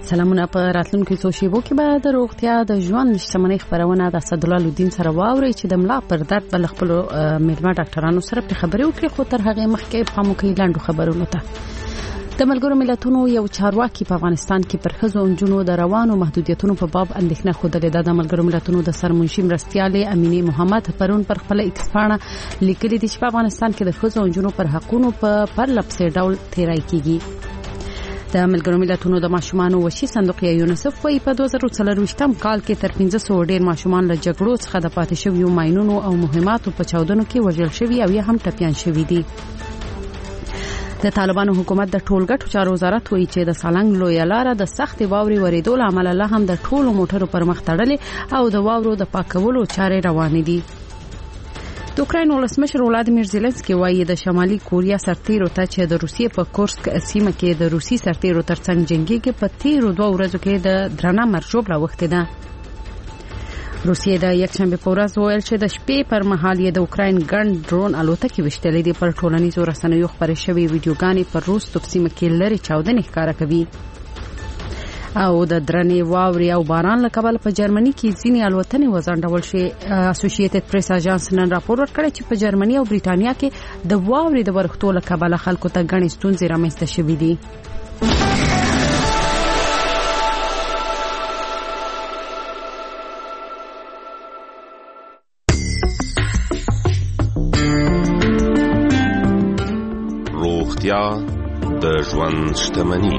سلامونه په راتلونکو څو شیبو کې به د روغتیا د ژوند شتمنۍ خبرونه د اسدالله لودین سره واوري چې د ملا پر درد بل خپل میرمن ډاکټرانو سره په خبرو کې خو تر هغه مخکې په موکي لاندو خبرونه ته د ملګرو ملتونو یو چارواکي په افغانستان کې پر ښځو او نجونو د روانو محدودیتونو په باب اندېښنه خوده د ملګرو ملتونو د سرمنشي مرستياله امینه محمد پرون پر خپل ایکس پاڼه لیکلي دي چې په افغانستان کې د ښځو او نجونو پر حقوقو په پرلپسې ډول تیرای کیږي. د ملګرو ملتونو د ماشومان وشي صندوق یونیسف وايي په 2024م کال کې تر 500 ډیر ماشومان له جګړو څخه د پاتې شویو ماینونو او مهماتو په چاودنو کې وژل شوي او یا هم ټپيان شوي دي. د طالبانو حکومت د ټولګټو چارو وزارت وایي چې د سالنګ لوی لاره د سخت واوري ورېدو لامل له هم د ټولو موټرو پر مخ تړلې او د واورو د پاکولو چارې روانې دي. د اوکراین ولسمشر ولادیمیر زيلنسکي وايي د شمالي کوریا سرتیرو ته چې د روسیې په کورسک سیمه کې د روسي سرتیرو ترڅنګ جنگي کې په تیرو 2 ورځو کې د درنه مرشوب راوخته ده. روسیې د یکشنبه په ورځ ویل چې د شپې پر مهال یې د اوکراین ګن ډرون الوتکې وشتلې دي. پر ټولنیزو رسنیو خبرې شوې ویډیوګانې پر روس سیمه کې لري چاودنې ښکارا کوي. او د درنې واوري او باران له کبله په جرمني کې ځینې الوتنې وځنډول شي. اسوسییټډ پریس اژانس نن راپور ورکړی چې په جرمني او بریټانیا کې د واوري د ورښتو له کبله خلکو ته غني ستونزې رامنځته شوې دي. روغتیا د ژوند شتمني.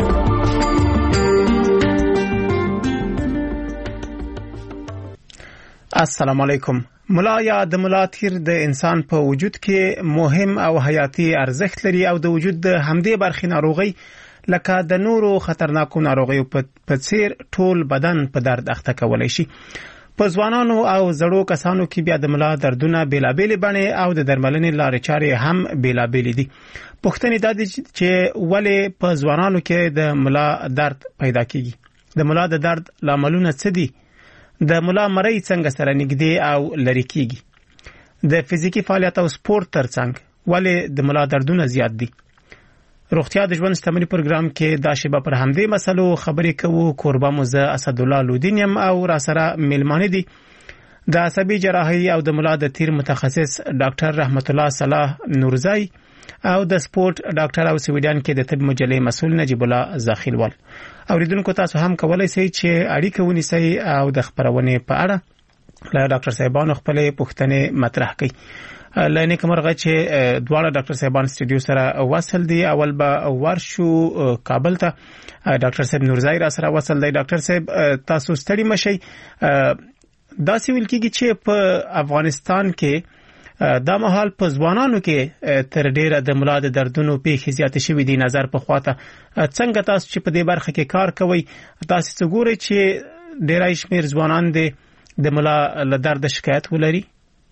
السلام علیکم. ملا یا د ملا تیر د انسان په وجود کې مهم او حیاتي ارزښت لري او د وجود د همدې برخې ناروغي لکه د نورو خطرناکو ناروغیو په څیر ټول بدن په درد اخته کولای شي. په ځوانانو او زړو کسانو کې بیا د ملا دردونه بیلابېل بڼې او د درملنې لارې چارې هم بیلابېل دي. پوښتنه دا ده چې ولې په ځوانانو کې د ملا درد پیدا کیږي؟ د ملا د درد لاملونه څه دي؟ د ملا مری څنګه سره نږدې او لری کیږي؟ د فزیکی فعالیت او سپورت ترڅنګ ولې د ملا دردونه زیات دي؟ روغتیا د ژوند شتمنۍ پروګرام کې دا شیبه پر همدې مسلو خبرې کوو. کوربه مو زه اسدالله لودین یم او را سره ملمانه دي د عصبي جراحي او د ملا د تیر متخصص ډاکټر رحمت الله صلاح نورزای او د سپورت ډاکټر او سویډن کې د طب مجلې مسؤل نجیب الله زاخیلوال. اوریدونکو تاسو هم کولای شئ چې اړیکه ونیسئ او د خبرونې په اړه له ډاکټر صاحبانو خپل پوښتنې مطرح کړئ. لنه کومرغه چې دواړه ډاکټر صاحبان استودیو سره وصل دي. اول به ورشو کابل ته ډاکټر صاحب نورزای را سره وصل دی. ډاکټر صاحب تاسو ستړي مشئ. دا سویل کېږي چې په افغانستان کې دا مهال په ځوانانو کې تر ډیره د ملا د دردونو پیښې زیاتې شوې دي. نظر په خواته څنګه تاسو چې په دې برخه کې کار کوئ تاسو څه ګورئ چې ډیرای شمیر ځوانان د ملا له درد شکایت ولري؟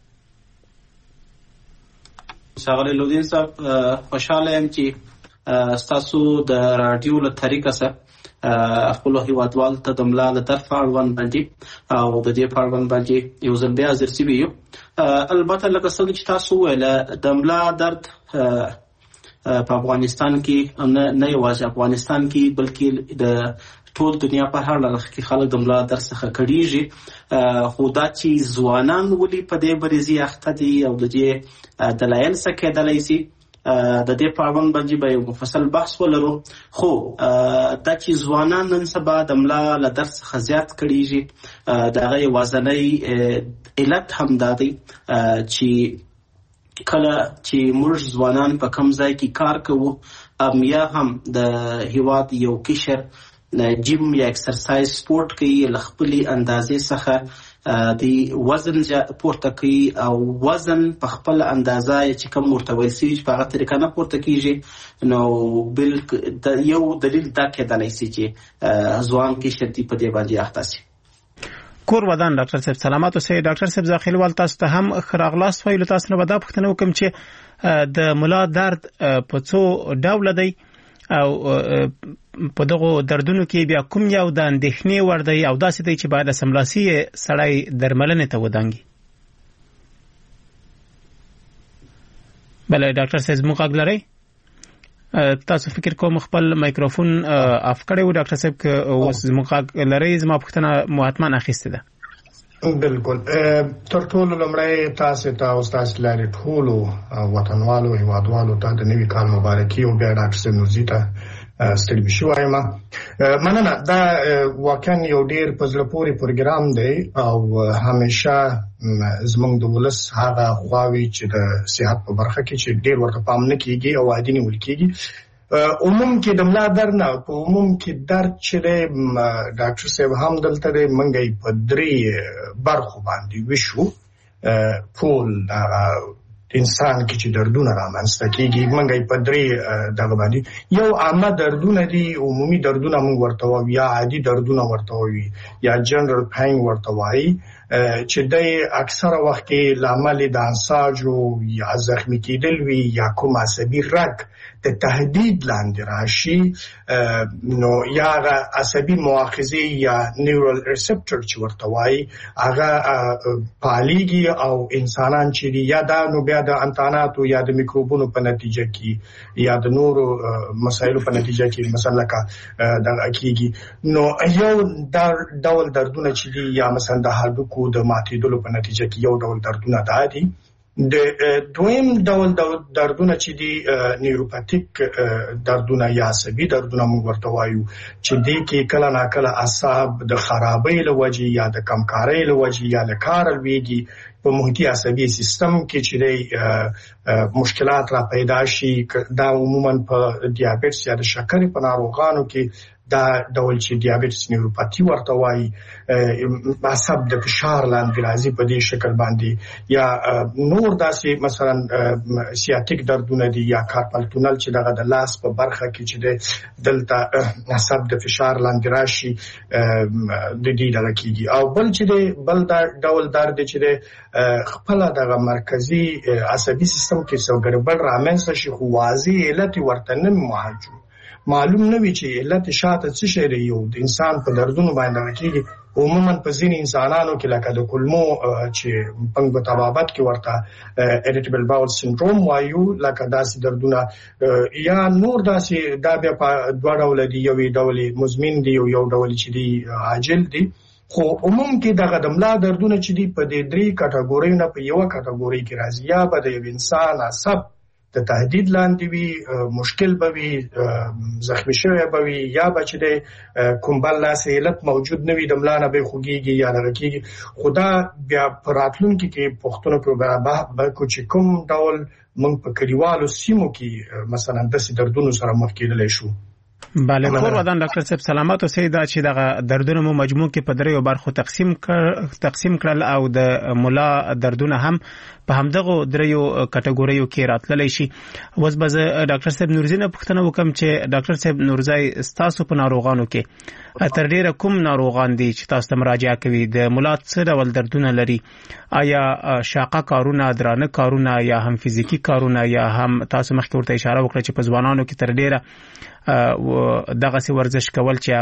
ښاغلی لودین صاحب، خوشاله یم چې تاسو د رادیو له طریقه سره خپل هیوادوالو ته د ملا د درد په اړوند باندې او د دې په اړوند باندې یو ځل بیا حاضر شوي یو. البته لکه څنګه چې تاسو ویل د ملا درد په افغانستان کې نه یوازې افغانستان کې بلکې د ټول دنیا په هر لړ کې خلک د ملا درد څخه کړيږي. خو دا چې ځوانان ولي په دې بریزي اخته دي او د دې دلایل څه کېدلای شي د دې په اړه باندې به یو مفصل بحث ولرو. خو دا چې ځوانان نن سبا د ملا له درد څخه زیات کړيږي دغه یوازینی علت هم دا دی چې کله چې موږ ځوانان په کم ځای کې کار کوو یا هم د هیواد یو کشر جیم یا ایکسرسایز سپورت کوي له خپلې اندازې څخه دی وزن پورته کوي او وزن په خپل اندازه چې کوم مرتوي سي په هغه طریقه نه پورته کیږي نو بل یو دلیل دا کېدلای شي چې ځوان کې شدي په دې باندې اخته شي. کور ودان ډاکټر صاحب سلامات اوسئ. ډاکټر صاحب زاخیلوال تاسو ته هم خراغلاست ویلو. تاسو نه ودا پوښتنه وکم چې د ملا درد په څو ډول دی او په دغه دردونو کې بیا کوم یو د اندېښنې ور دی او داسې دی چې باید سملاسي سړی درملنې ته ودانګي؟ بله ډاکټر صاحب موږ غږ لرئ؟ تاسو فکر کوم خپل مایکروفون اف کړی و ډاکټر صاحب که اوس زموږ لری زما پوښتنه مهاتمان اخیسته ده بالکل تر ټولو لمړی تاسو ته او تاسو لري ټولو وطنوالو هیوادوالو ته د نوي کال مبارکي او بیا ډاکټر صاحب نورزي ته ستړي بشي وایم مننه دا واقعا یو ډیر په زړه پورې پروګرام دی او همیشه زمونږ د ولس هغه خواوي چې د صحت په برخه کې چې ډیر ورته پام نه کیږي او عادي نیول کیږي عموم کې د ملا درد نه په عموم کې درد چې ډاکټر صاحب هم دلته د منګي په درې برخو باندې وشو ټول انسان کې چې دردونه رامنځته کیږي منګي په درې دغه باندې یو عامه دردونه دي عمومي دردونه موږ ورته وایو یا عادي دردونه ورته وایو یا جنرال پین ورته وایي چې د اکثره وخت کې لامل د انساجو یا زخمی کېدل وي یا کوم عصبي رګ د تهدید لاندې راشي نو یا عصبي مؤاخذه یا نیورال ریسپټر چې ورته وایي هغه پاليږي او انسانان چې یا دا نو بیا د انتاناتو یا د میکروبونو په نتیجه کې یا د نورو مسایلو په نتیجه کې مثلا د کېږي نو یو ډول دردونه چې دي یا مثلا د هډوکو د ماتېدلو په نتیجه کې یو ډول دردونه دادي د دویم ډول دردونه چې دي نیوروپاتیک دردونه یا عصبي دردونه موږ ورته وایو چې دې کې کله ناکله اعصاب د خرابۍ له وجې یا د کمکارۍ له وجې یا له کار لویږي په محیطي عصبي سیستم کې چې مشکلات را پیدا شي دا عموما په دیابیټس یا د شکرې په ناروغانو کې دا ډول چې دیابیټس نیوروپاتی ورته وایي عصب د فشار لاندې راځي په دې شکل باندې یا نور داسې مثلا سیاتیک دردونه دي یا کارپل تونل چې دغه د لاس په برخه کې چې دلته عصب د فشار لاندې راشي د دې دغه کېږي او بل چې بل دا ډول درد چې خپل دغه مرکزي عصبي سیستم کې څو ګډوډ رامنځته شي خو واضح علت ورته نه معلوم نه وي چې علت شاته څه شی دی یو د انسان په دردونو باندې کېږي عموما په ځینې انسانانو کې لکه د کولمو چې په طبابت کې ورته اریټیبل باول سندروم وایو لکه داسې دردونه یا نور داسې دا بیا په دوه ډول دي یو ډول مزمن دي یو ډول چې دي عاجل دي خو عموم کې دغه د ملا دردونه چې دي په دې درې کټګورۍ نه په یو کټګورۍ کې راځي یا به د انسان عصب د تهدید لاندې وي مشکل به وي زخمی شوی به وي یا به چې د کوم بل لاس علت موجود نه وي د ملا نه به خوږیږي یا دغه کېږي خو دا بیا په راتلونکي کې پوښتنو کې به چې کوم ډول موږ په کلیوالو سیمو کې مثلا داسې دردونو سره مخ کېدلی شو بله خور ودان ډاکټر صاحب سلامات اوسئ دا چې دغه دردونه مو مجموع کې په دریو برخو تقسیم کړل او د مولا دردونه هم په همدغه دریو کټګوریو کې راتللی شي اوس به ډاکټر صاحب نورزي نه پوښتنه وکم چې ډاکټر صاحب نورزي ستاسو په ناروغانو کې تر ډیره کوم ناروغان دي چې تاسو ته مراجعه کوي د مولا څه ډول دردونه لري آیا شاقه کارونه درانه کارونه یا هم فزیکی کارونه یا هم تاسو مخکې ورته اشاره وکړه چې په ځوانانو کې تر ډیره دغه سي ورزش کول چې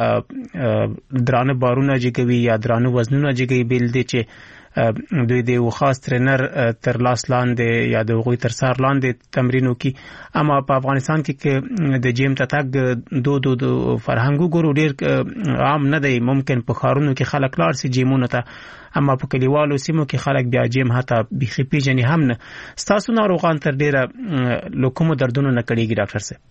هغه درانه بارونه جګوي یا درانه وزنونه جګوي بل دي چې دوی د خاص ټرینر تر لاس لاندې یا د غوي تر سار لاندې تمرینو کی اما په افغانستان کې د جیم تتاګ دو فرهنګو ګورو ډیر عام نه دی ممکن په خارونو کې خلک لار سي جیمونه ته اما په کلیوالو سیمو کې خلک بیا جیم هتا بيخي پیژنې هم نه ستاسو ناروغان تر ډیره لوکومو دردونه نه کړيږي ډاکټر صاحب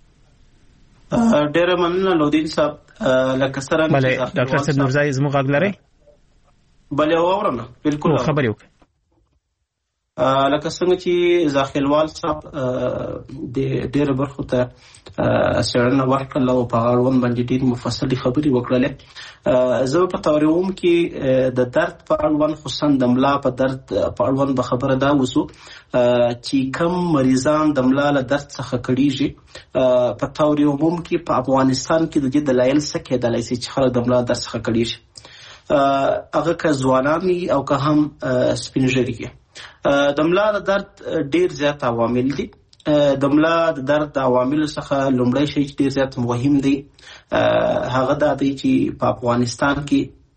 ډیره مننه لودین صاحب لکه سره بله ډاکټر صاحب نورزي زموږ غږ لري بله اورنه بالکل خبري وکړه لکه څنګه چې ځاخیلوال صاحب د ډیره برخو ته سرنه ورکړل او په اړوند باندې ډیر مفصل خبري وکړل زه په تاریوم کې د درد په اړوند خصوصا د ملا په درد په اړوند به خبره دا وسو چې کم مریضان د ملا له درد څخه کړيږي په تاریوم کې په افغانستان کې د دې دلایل څه کېدلای شي چې خلک د ملا درد څخه کړيږي هغه که ځوانان او که هم سپینږیري د ملا د درد ډیر زیات عوامل دي د ملا د درد عوامل څخه لومړی شی چې ډیر زیات مهم دي هغه دا دی چې په افغانستان کې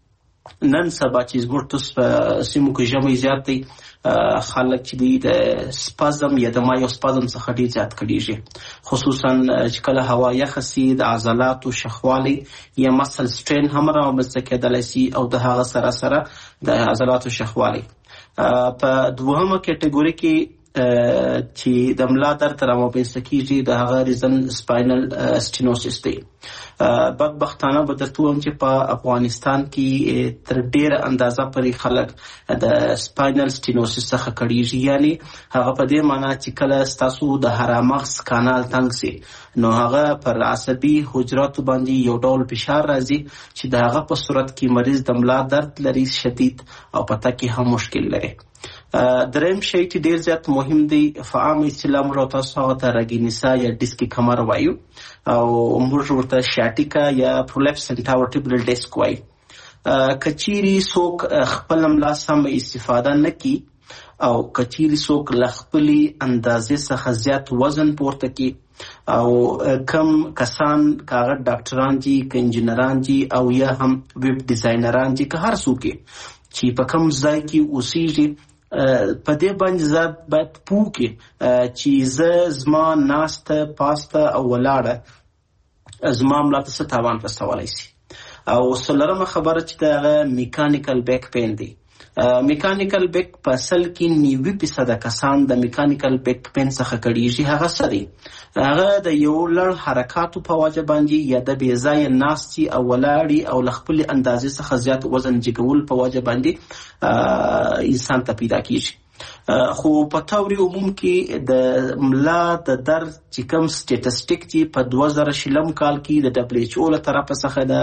نن سبا چې زموږ په سیمو کې ژمی زیات دی، خلک چې دی د سپازم یا د مایوسپازم څخه ډېر زیات کړيږي، خصوصا چې کله هوا یخه سي د عضلاتو شخوالی یا مسل سټرین هم رامنځته کېدلی سي او د هغه سره سره د عضلاتو شخوالی. په دوهمه کټګوري کې چې د ملا درد رامنځته کېږي د هغه ریزن سپاینل سټینوسیس دی. بدبختانه به درته ووایم چې په افغانستان کې تر ډېره اندازه پورې خلک د سپاینل سټینوسیس څخه کړېږي، یعنی هغه په دې معنا چې کله ستاسو د هرمغز کانال تنګ سي نو هغه پر عصبي حجراتو باندې یو ډول فشار راځي چې د هغه په صورت کې مریض د ملا درد لري شدید او پته کې هم مشکل لري. دریم شی چې ډیر زیات مهم دی په عام اصطلاح موږ تاسو ته راګینیسا یا ډیسک کمر وایو او موږ ورته شاټیکا یا پرولیپس سنټاورټیبل ډیسک وایو. کچيري څوک خپل ملا سم استفاده نکي او کچيري څوک لخپلي اندازې څخه زیات وزن پورته کی او کم کسان کاغه ډاکټران دي، انجینران دي او یا هم ویب ډیزاینران دي، که هر څوک چې په کوم ځای کې اوسېږي په دې باندې ذات باید پوکي چې زما ناسته پاسته او ولاړه زما ملا ته څه تاوان رسولی شي. او څلورمه خبره چې د میکانیکل بیک پین دی. میکانیکل بیک په اصل کې 90% کسان د میکانیکل بیک پین څخه کړيږي. هغه څه دی؟ هغه د یو لړ حرکاتو په وجه باندې یا د بې ځایه ناستي او ولاړې او له خپلې اندازې څخه زیات وزن جګول په وجه باندې انسان ته پیدا کېږي. خو په طوري عموم کې د ملا د درد چې کوم سټیټسټیک دی په 2020 کال کې د WHO له طرفه څخه د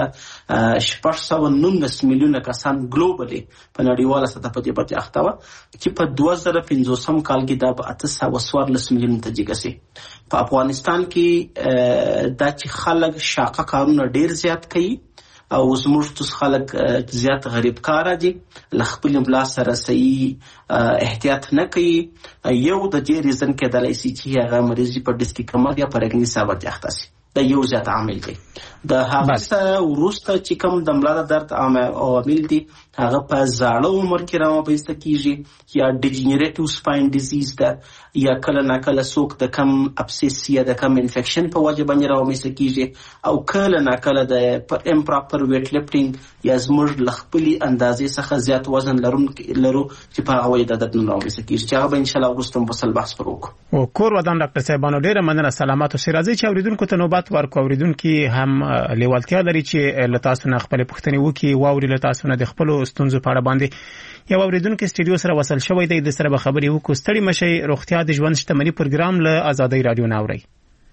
619 میلیونه کسان ګلوبالي په نړیواله سطح په دې باندې اخته وه چې په 2050 کال کې دا به 814 میلیونه ته جګه سي. په افغانستان کې دا چې خلک شاقه کارونه ډیر زیات کوي او زموږ توس خلک زیات غریب کاره دي، له خپل ملا سره صحیح احتیاط نه کوي. یو د دې ریزن کېدلی سي چې هغه مریض په ډیسک کمر یا په رګنیسا باندې اخته سي. دا یو زیات عامل دی. د هغه وروسته چې کوم د ملا درد عوامل دي هغه په زاړه عمر کې رامنځته کېږي، یا ډیجنریټیو سپاین ډیزیز ده، یا کله ناکله څوک د کم ابسیس یا د کم انفیکشن په وجه باندې رامنځته کېږي، او کله ناکله د امپراپر ویټ لفټینګ یا زموږ له خپلې اندازې څخه زیات وزن لرو چې په هغه وجه د درد رامنځته کېږي، چې هغه به انشاءالله وروسته مفصل بحث پر وکړو. او کور ودان ډاکټر صاحبانو ډیره مننه، سلامات اوسئ. راځئ چې اوریدونکو ته نوبت ورکړو. اوریدونکي هم لیوالتیا لري چې له تاسو نه خپل پوښتنې وکړي، واوري له تاسو نه د خپل ستونزو په اړه باندې. یو اوریدونکو استډیو سره وصل شوی دی، د سره به خبرې وکړو. ستړي مشي. روغتیا د ژوند شتمنۍ پروګرام له آزادۍ رادیو نه اوري.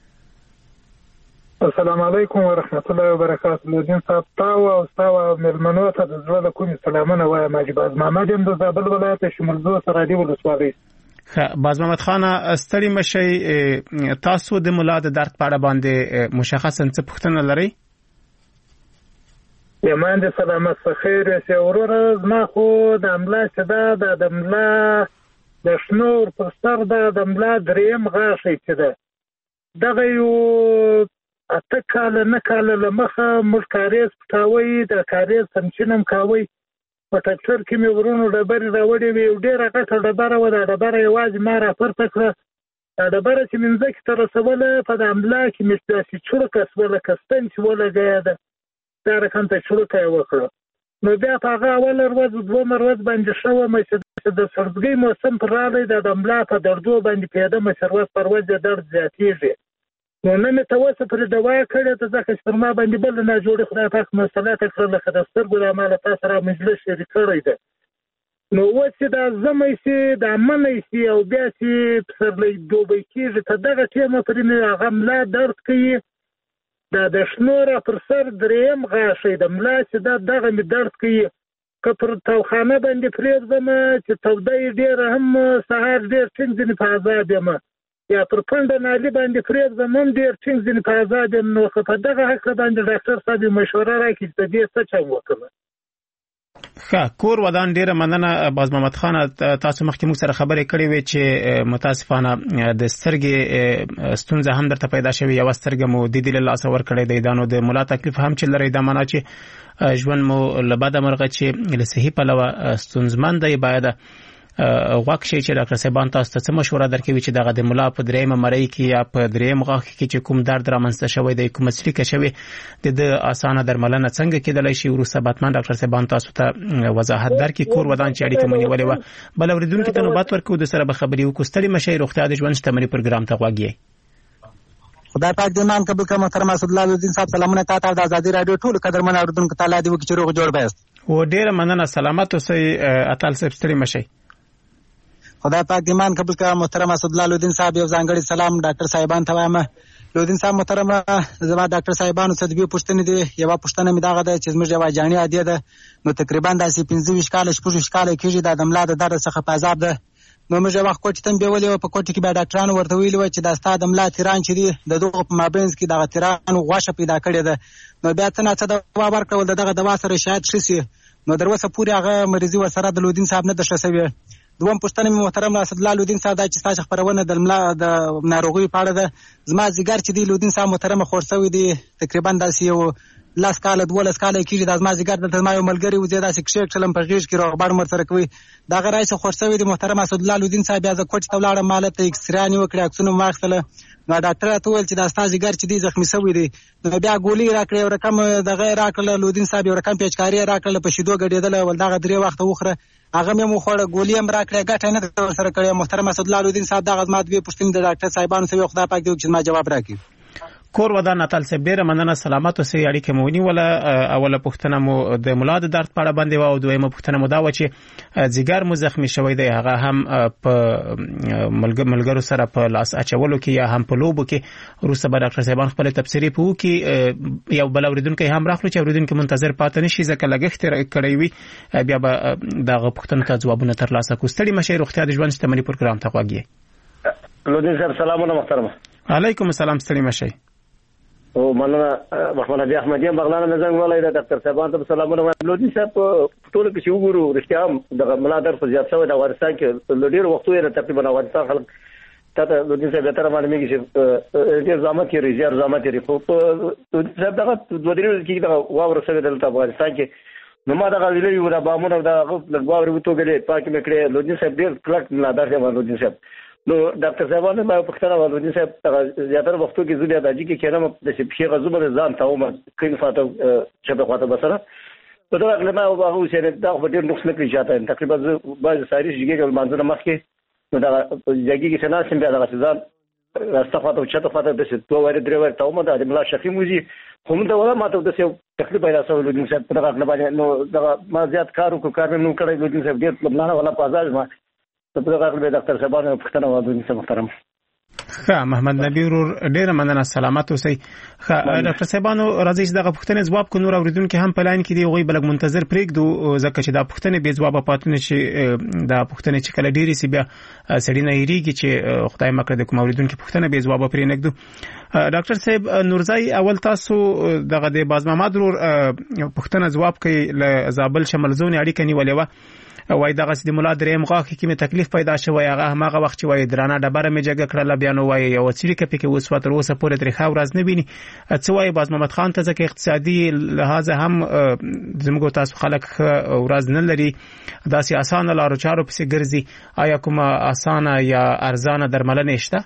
السلام علیکم ورحمت الله وبرکاته. لودین صاحب تاسو او تاسو ملمنو ته د زړه له کومې سلامونه وایم. ماجد محمد د زابل ولایت شمولزو سره دی ولسوالۍ. باز محمد خان، ستړي مشي. تاسو د ملا د درد په اړه باندې مشخصاً څه پوښتنه لرئ؟ یمان دې سلامت خیر سي وروره. زما خو د ملا صدا د ملا د شنور پر سر د ملا دریم غاښی چې ده دغه یو اته کاله نه کاله له مخه موږ کاریز پټاوی، د کاریز سمچینم کاوی. په ټکټر کې مې ورونو ډبرې راوړې وې، یو ډېره غټه ډبره وه. دا ډبره یوازې ما راپورته کړه. دا ډبره چې مې مځکې ته رسوله په د ملا کې مې داسې چړکه شوه لکه ستن چې ولګیا ده، دا رقم ته چړکه یې وکړه. نو بیا په هغه اوله ورځ دویمه ورځ باندې ښه ومه چې د سړزګۍ موسم پر راغی، د ملا په دردو باندې پیاده مه چې ورځ پر ورځ درد زیاتېږي. نو نه مې ته اوسه پرې دوا کړې ده، ځکه چې پر ما باندې بله ناجوړې خدای پاک مسله ته کړه، لکه د سترګو د امله تا سره مجلس شریک کړی ده. نو اوس چې دا ژمی سي، دا منی سي او بیا چې پسرلی دوبی کېږي، ته دغه ټیمه پرې مې هغه ملا درد کوي. دا د شنوره پر سر دریم غاښی د ملا چې دغه مې درد کوي. که پر توخانه باندې پرېږدمه چې توده یې ډېره هم سهار ډېر ټینګ ځینې په عذاب یم، یا پر پنډه نالي باندې پرېږدم هم ډېر ټینګ ځینې په عذاب یم. نو که په دغه هکله باندې ډاکټر صاحب مشوره راکړي چې د دې څه چم وکړم؟ کور ودان ډیره مننه باز محمد خان تاسو مخکې موږ سره خبرې کړې وې چې متاسفانه د سترګې ستونزه هم درته پیدا شوې یو سترګه مو د دې له لاس ور کړې د دانو د ملا تکلیف هم چې لري دا معنا چې ژوند مو لباده مرغه چې له صحیح پلوه ستونزمن دی باید واک شي چې ډاکټر صاحبان تاسو ته مشوره درکوي چې دغه د ملا په درېمه مړی کې یا په درېم غاښ کې چې کوم درد رامنځته شوی دی کوم سلیکه شوی د اسانه درملنه څنګه کېدلای شي وروسته باتمن ډاکټر صاحبان تاسو ته وضاحت درکړي کور ودان چې اړیکه مونږ ولې و بل اوریدونکو ته نوبت ورکو د سره به خبري وکړو ستړي مشه روغتیا د ژوند شتمنۍ پروګرام ته غواګي خدای پاک دې مان قبول کړه محترم اسدالله الدین صاحب سلامونه تاسو د ازادي رادیو ټول قدرمن اوریدونکو ته الله دې وکړي چې روغ جوړ بهست و ډیره مننه سلامت اوسئ اتل صاحب ستړي مشه خدای پاک دې مان قبول کړه محترم اسدالله الدین صاحب یو ځانګړي سلام ډاکټر صاحبان ته وایم لودین صاحب محترم زما ډاکټر صاحبانو څخه دوی پوښتنه دي یو پوښتنه مې داغه ده چې زموږ یو جاني عادي ده نو تقریبا داسې 15 کال شپږ کال کېږي د دملا د درد څخه په عذاب ده نو موږ وخت کوټ ته بیولې په کوټ کې به ډاکټرانو ورته ویلو چې دا ستاد دملا تیران چې دي د دوه په مابینځ کې دا تیران غواشه پیدا کړې ده نو بیا څنګه دوا ورکول دغه دوا سره شاید شي نو دروسه پوری هغه مریضي ورسره د لودین صاحب نه د شسوي دوم پوښتنه مې محترم اسدالله الدین صاحب دا چې تاسو خبرونه د ناروغي په اړه ده زما زیګر چې دی لودین صاحب محترم خورسوي دي تقریبا داسې یو لاس کال 12 کال کېږي د زما زیګر د ما یو ملګری و زیاده سکشې کلم په غیږ کې روغبار مر سره کوي دا غراي څه خورسوي دي محترم اسدالله الدین صاحب بیا د کوټ ته ولاړم مالت اکسرانی وکړه اکسونو ماخله نو ډاکټر ته ویل چې دا ستاسو زیګر چې دی زخمی شوی دی نو بیا ګولې راکړې یو رقم د غیر راکړه لودین صاحب یو رقم پیچکاری راکړه په شیدو غډېدل ول دا غدري وخت وخره هغه مې مو خوړه ګولې هم راکړه ګټه نه سره کړې محترم اسدالله الدین صاحب دا غزمات به پښتون د ډاکټر صاحبانو سره خدای پاک دې چې ما جواب راکړي کور ودان اتل صاحب ډیره مننه سلامت اوسئ اړیکه مو ونیوله اوله پوښتنه مو د ملا د درد په اړه باندې و او دویمه پوښتنه مو دا و چې ځیګر مو زخمی شوی دی هغه هم په ملګرو سره په لاس اچولو کې یا هم په لوبو کې وروسته به ډاکټر صاحبان خپل تفسیری په وکي یو بل اوریدونکو هم راخلو چې اوریدونکو منتظر پاتې نشي ځکه لګښت کړی وي بیا به دغه پوښتنو ته ځوابونه ترلاسه کوو ستړي مشه روغتیا د ژوند شتمنۍ پروګرام ته غواګي لودین صاحب سلامونه محترم علیکم السلام ستړي مشه او مننه محمد ابي احمدي بغلان نه زنګ ولای د ډاکټر صاحبان ته سلامونه لودین صاحب ټول کې چې وګورو رښتیا هم د ملا درد په زیات شوی د افغانستان کې ډېر وخت یې تقریبا افغانستان خلک ته لودین صاحب تر باندې میږي چې ډېر زحمت یې ریزر زحمت یې په لودین صاحب دغه دوه درې کې دا واور سره د افغانستان کې نو ما دا غوښتل یو د بامونو دا واور وته غلې پاکي مکړې لودین صاحب ډېر کلک نه درځي لودین صاحب نو ډاکټر صاحبانو ما پښتنه ولودین صاحب زیاتره وختو کې زړه د اجي کې کېنم د شپې غزوبه ځان تاوم کین فاته چې په خاطر بسره په دا کلمه او هغه چې دا په ډېر نقص نه کړی چاته تقریبا بعض ساري شيګه منځره مخکې نو دا ځګي کې څنګه سم بیا دا ځان راستفاده او چاته فاته د څه دوه ور درې ور تاوم دا د ملا شفي موزي هم دا ولا ماته د څه تکلیف پیدا شو لودین صاحب په دا کلمه باندې نو دا ما زیات کار نو کړی لودین صاحب ډېر پلان ولا پازاج ما په دا کار به ډاکټر صاحبانو پښتنه ولودین صاحب محترم محمد نبی ورور ډیر مننه سلامت اوسئ ډاکټر صاحبانو راځي چې دغه پوښتنه ځواب کو نور اوریدونکو هم په لاین کې دی غوي بلګ منتظر پرېږدو ځکه چې دا پوښتنه به ځواب پاتونه شي دا پوښتنه چې کله ډیری سی بیا سړی نه یریږي چې خدای مکړه د کوم اوریدونکو پوښتنه به ځواب پرې نګدو ډاکټر صاحب نورزای اول تاسو دغه د باز محمد ورور پوښتنه ځواب کوي ل زابل شمال زون اړیکه نیولې و وای دغه د مولا دریم غاښ کې مې تکلیف پیدا شوی هغه وخت چې وای درانه ډبره مې جګه کړله بیا نو وای یو څیړي کې اوس وتر اوسه پورې درې خاورز نه بینی څه وای باز محمد خان ته ځکه اقتصادي لحاظ هم زموږ تاسو خلک ورځ نه لري داسې اسانه لارو چارو پسې ګرځي آیا کومه اسانه یا ارزانه درملنه شته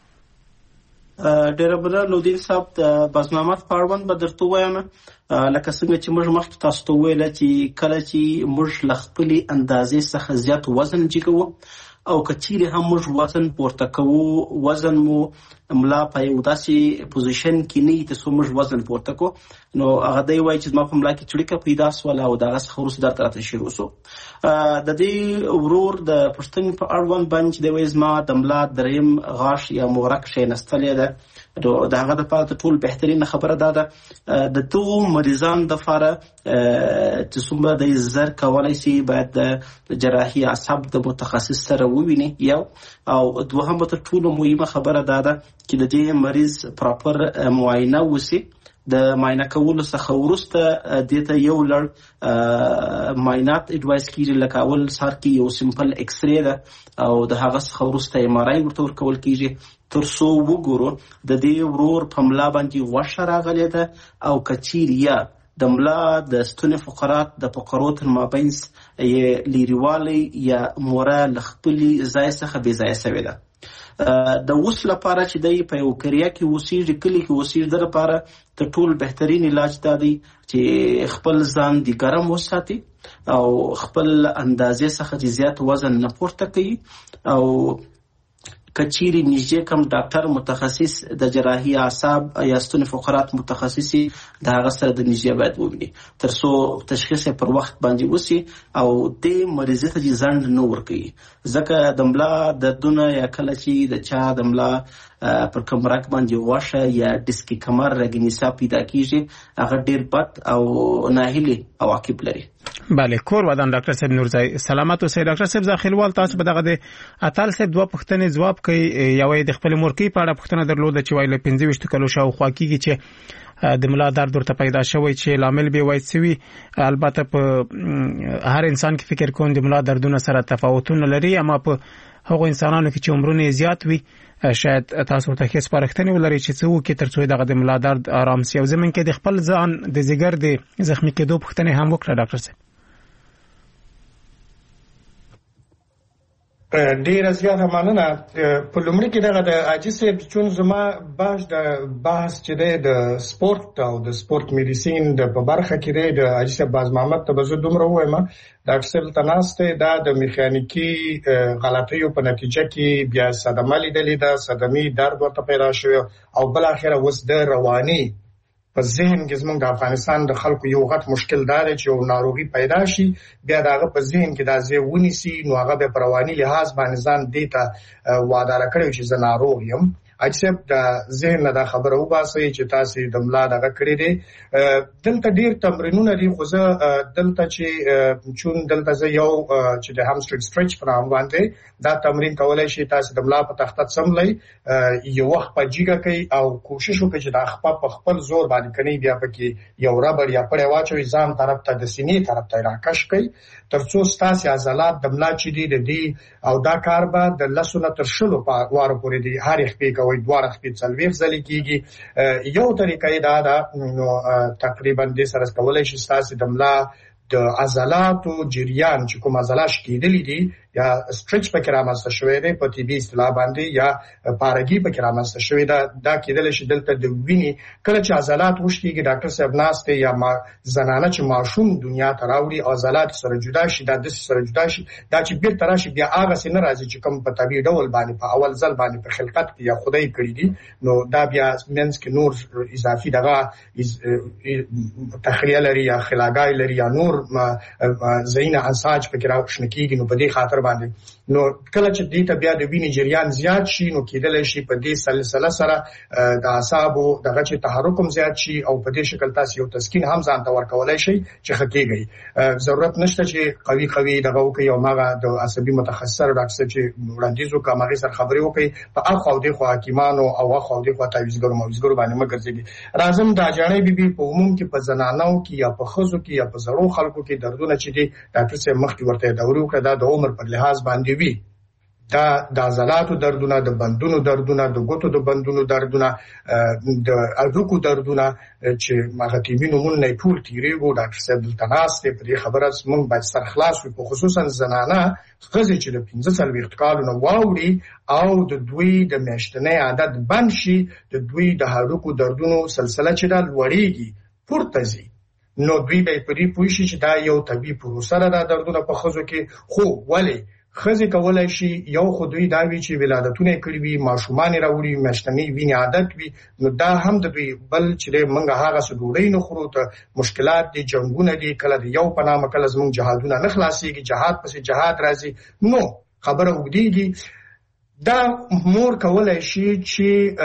ډېر بدر لودین صاحب د بازنامات پاروند به درته وایم لکه څنګه چې موږ مخکې تاسو ته ویل چې کله چې موږ لخپلي اندازې څخه زیات وزن جګو او کچېره هم موږ وزن پورته کوو وزن مو ملا په یو داسې پوزیشن کې نه چې موږ وزن پورته کو نو هغه دی وای چې ما په ملا کې چړیکه پیدا سول او دغه خروس درته راته شروع شو د دې ورور د پښتنې په اړوند باندې د وېزما د ملا دریم غاښ یا مورک شې نستلې ده دا هغه د پاره ټول بهترین خبره ده د تو مریضان د فاره چې څومره د زر کولای شي باید د جراحي عصب د متخصص سره وویني یو او دوهمه ټول مهمه خبره ده چې د دې مریض پراپر معاینه وسی د معاینه کولو څخه وروسته دته یو لړ معاینات اډوایس کیږي، لکه اول سر کې یو سمپل ایکس ری ده او د هغه څخه وروسته ایم آر آی ورته ورکول کیږي تر څو وګورو د دې ورور په ملا باندې غوښه راغلې ده او کچیر یا د ملا د ستوني فقرات د فقرو تر مابین یې لیریوالی یا موره له خپلې ځای څخه بې ځایه سوې ده. د اوس لپاره چې دی په یو کریا کې اوسېږي، کلي کې اوسېږي، د لپاره تر ټولو بهترین علاج دا دی چې خپل ځان د ګرم وساتي او خپل اندازې څخه چې زیات وزن نه پورته کوي او کچيري نږدې کوم ډاکټر متخصص د جراحي اعصاب یا ستوني فقرات متخصصي د هغه سره د نږدې باید وویني تر څو تشخیص پر وخت باندې وسی او د مریض ته ځند نه ورکوي. ځکه د ملا دردونه یا کله چې د چا د ملا پر کمرک باندې غوښه یا ډیسکی کمر رګنیسا پیدا کیږي، هغه ډیر بد او ناهیلي عواقب لري. بله، کور ودان ډاکټر صاحب نورزای سلامت اوسئ. ډاکټر صاحب ځاخیلوال تاسو په دغه د اتل صاحب دوه پوښتنې ځواب کوي. یوې د خپل مورکی په اړه پوښتنه درلوده چې وایي له 25 کلو شاوخوا کېږي چې د ملا درد ورته پیدا شوی چې لامل به وایي سوي. البته په هر انسان کې فکر کوم د ملا دردونه سره تفاوتونه لري، اما په هغو انسانانو کې چې عمرونه زیات وي شاید تاسو ته هیڅ پرختنی ولري چې څو کې ترڅو دغه د ملا درد آرام سي او زمين کې د خپل ځان د زیګر د زخمی کېدو پوښتنه هم وکړه. ډاکټر صاحب ډیر زیاته مننه. په لومړي کې دغه د عاجز صاحب چون زما باج د بحث چې د سپورت او د سپورت میډیسین د په برخه کې د عاجز صاحب باز محمد ته بزو دومره وایم ډاکټر صاحب تناسته د میخانیکی غلطیو په نتیجه کې بیا صدمه لیدلې ده، صدمي درد ورته پیدا شو او بل اخره وس د رواني په ذهن کې زموږ د افغانستان د خلکو یو غټ مشکل دار چې یو ناروغي پیدا شي بیا دغه په ذهن کې د ځای ونیسي نو هغه به پر رواني لحاظ باندې ځان دیتا وعده راکړي چې زه ناروغ یم. اجازه د ذهن نه د خبره وباسي چې تاسو د ملا دغه کړی دی. دلته ډیر تمرینونه دي خو زه دلته چې چون دلته زه یو چې د همسترینګ سټریچ په نام باندې دا تمرین کولای شي تاسو د ملا په تخته څملای یو وخت په جګه کوي او کوشش وکړي چې د خپل زور باندې کني بیا پکې یو ربړ یا پړې واچوي ځان طرف ته د سینې طرف ته راکش کوي ترڅو ستاسو عضلات د ملا چې دي او دا کار به د لسونه تر شلو په واره پورې دي هر خپې کوي دواره خپې څلويخ ځلې کیږي. یو طریقې دا نو تقریبا د سره کولای شي ستاسو د ملا د عضلاتو جریان چې کوم عضلات کېدلې دي یا سټریچ پکې رامنځته شوی دی په طبي اصطلاح باندې یا پارګي پکې رامنځته شوی دا کېدل شي دلته د ویني کله چې عضلات وشتيږي ډاکټر صاحب ناسته یا زنانه چې ماشوم دنیا ته راوړي عضلات سره جدا شي د سره جدا شي دا چې بیرته راشي بیا هغه سي نه راځي چې کوم په طبي ډول باندې په اول ځل باندې په خلقت کې یا خدای کړی دي نو دا بیا منځ کې نور اضافي دغه تخیل لري یا خلاګای لري یا نور زینه انساج پکې راوښنه کیږي نو په دې خاطر باندې نو کله چې دې ته بیا د وینې جریان زیات شي نو کېدل شي په دې سلسله سره د اعصابو دغه چې تحرک هم زیات شي او په دې شکل تاسو یو تسکین هم ځان ته ورکولای شي چې خکېږي. ضرورت نشته چې قوي دغه وکي او ماغه د عصبي متخصص ډاکټر چې وړاندیز وکړي ماغه سره خبرې وکړي په اخو او د خو حکیمانو او اخو او د خو تعویذګرو باندې مګرځي. راځم د اجانې بیبي په عموم کې په زنانو کې یا په خزو کې یا په زړو خلکو کې دردونه چې دي ډاکټر صاحب مخکې ورته دورو کړه دا د عمر په لحاظ باندې وي دا د عضلاتو دردونه د بندونو دردونه د ګوتو د بندونو دردونه د اډوکو دردونه چې ماغتیبي نمونه ټول تیریږي ډاکټر صاحب تناسته په خبره مونږ باید سر خلاص وي په خصوصا زنانه غزي چې د 15 کالونو واوري او د دوی د میاشتنې عادت بند شي د دوی د هډوکو دردونو سلسله چې دا لوړیږي پورته ځي نو دوی به پرې پوه شي چې دا یو طبي پروسه ده د دردونو په خزو کې خو ولی خزي کولای شي یو خودوی دا وی چې ولادتونه کړی وي ماشومان راوړي میاشتنی ویني عادت وي نو دا هم د دوی بل چې منګه هغه سډوړی نه خورو ته مشکلات دي جنگونه دي کله یو پنامه کله زمون جهادونه نه خلاصيږي جهاد پسې جهاد راځي نو خبره وګديږي دا مور کولای شي چې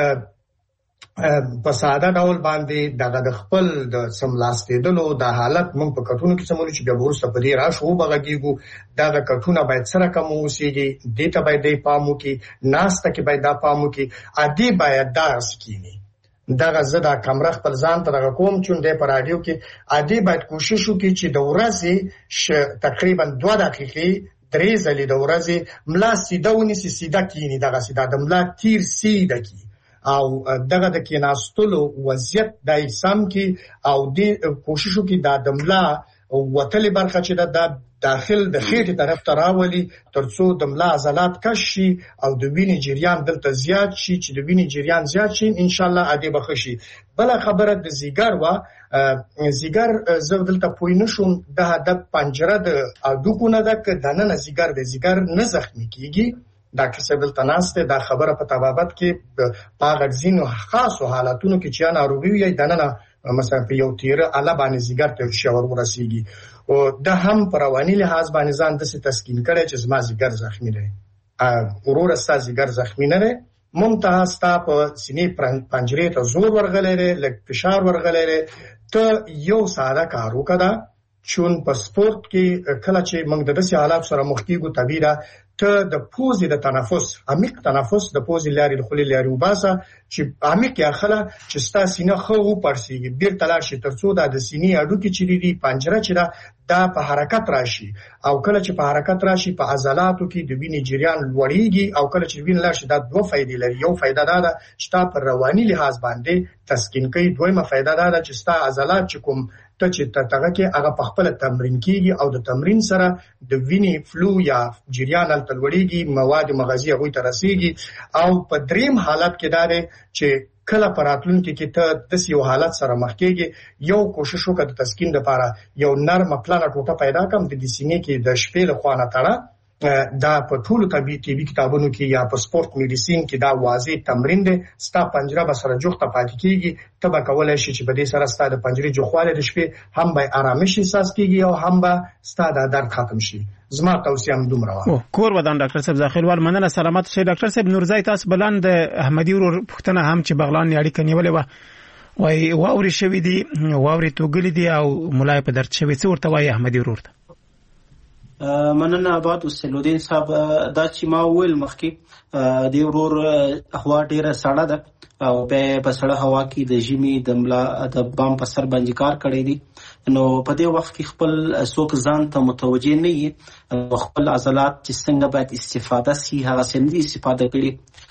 په ساده ډول باندې د خپل د سملاستېدلو د حالت مونږ په کټونو کې سمول چې بیا ورسته په دې راشو بغږیږو دا د کټونه باید سره کوم اوسېږي دته باید د پامو کې ناسته کې باید د پامو کې ادي باید داس کینی دغه زدا کمره خپل ځان ته دغه کوم چې د پر رادیو کې عادي باید کوشش وکړي چې د ورځې تقریبا 2 دقیقې 3 ځلې د ورځې ملا سیده ونیسي، سیده کینی، دغه سیده د ملا تیر سیده کی او دغه د کیناستلو وضعیت د سم کی او د کوشش وکړي د ملا وتلې برخه چې د داخل د خېټې طرف ته راولي ترڅو د ملا عضلات کش شي او د وینې جریان دلته زیات شي. چې د وینې جریان زیات شي ان شاء الله عادي بخشي. بل خبره د زیګر زیګر زه دلته پوی نشم د پنجره د اډوکو نه د دننه زیګر نه زخمی کیږي. ډاکټر صاحب دلته ناسته دا خبره په طبابت کې په غږزینو خاصو حالاتونو کې چې ناروغي وي دننه مثلا په یو تیره اله باندې زیګر ته شاور ورسیږي او د هم پر رواني لحاظ باندې ځان د تسکین کړي چې زما زیګر زخمی دی ورور ستا زیګر زخمی نه دی ممتاز ستا په سینې پنجرې ته زور ورغلی لږ فشار ورغلی ته یو ساده کار وکړه چون په سپورت کې کله چې موږ د داسې حالات سره مخ کیږو طبيعه ته د پوزې د تنفس عمیق تنفس د پوزې لارې د خولې لارې وباسه چې عمیق یا خلا چې ستا سینه خو وپړسیږي بیرته لاړ شي ترڅو د سینې اډوکې چې دي پنجره چې دا په حرکت راشي او کله چې په حرکت راشي په عضلاتو کې د وینې جریان لوړیږي او کله چې وینې لاړ شي دا 2 فائدې لري. یو فائدہ دا ده چې تا پر رواني لحاظ باندې تسکین کوي. دویمه فائدہ دا ده چې ستا عضلات چې کوم ته چې تاګه کې هغه په خپل تمرین کیږي او د تمرین سره د وینې فلو یا جریان تلوړیږي مواد مغذي هغه ته رسیږي او په دریم حالت کې دا ده چې کله پراتلونکو کې ته د یو حالت سره مخ کېږي یو کوشش وکړه د تسکین لپاره یو نرم پلان ټوټه پیدا کړم د سینې کې د شپې له خوانه تړه دا په ټولو طبي کتابونو کې یا په سپورت میډیسین کې دا واضح تمرین دی. ستا پنجره به سره جوخته پاتې کیږي ته به کولای شي چې په دې سره ستا د پنجرې جوخواله د شپې هم به آرامش احساس کیږي او هم به ستا د درد ختم شي. زما توصیه هم دومره وه. کور ودان ډاکټر صاحب ځاخیلوال مننه سلامت شئ. ډاکټر صاحب نورزای تاسو بلند احمدي ورور پښتنه هم چې بغلان اړیکه نیولې و وای واوري شوی دی واوري توګلی دی او ملای په درد شوی څه ورته وای احمدي ورور ته مننه آباد وسلودین صاحب دا چې ما ویل مخکې دی ورور هوا ډیره سړه ده او په سړه هوا کې د ژمي د ملا د بام په سر باندې کار کړی دی نو په دې وخت کې خپل څوک ځان ته متوجه نه وي خپل عضلات چې څنګه باید استفاده شي هغه څنګه استفاده کړي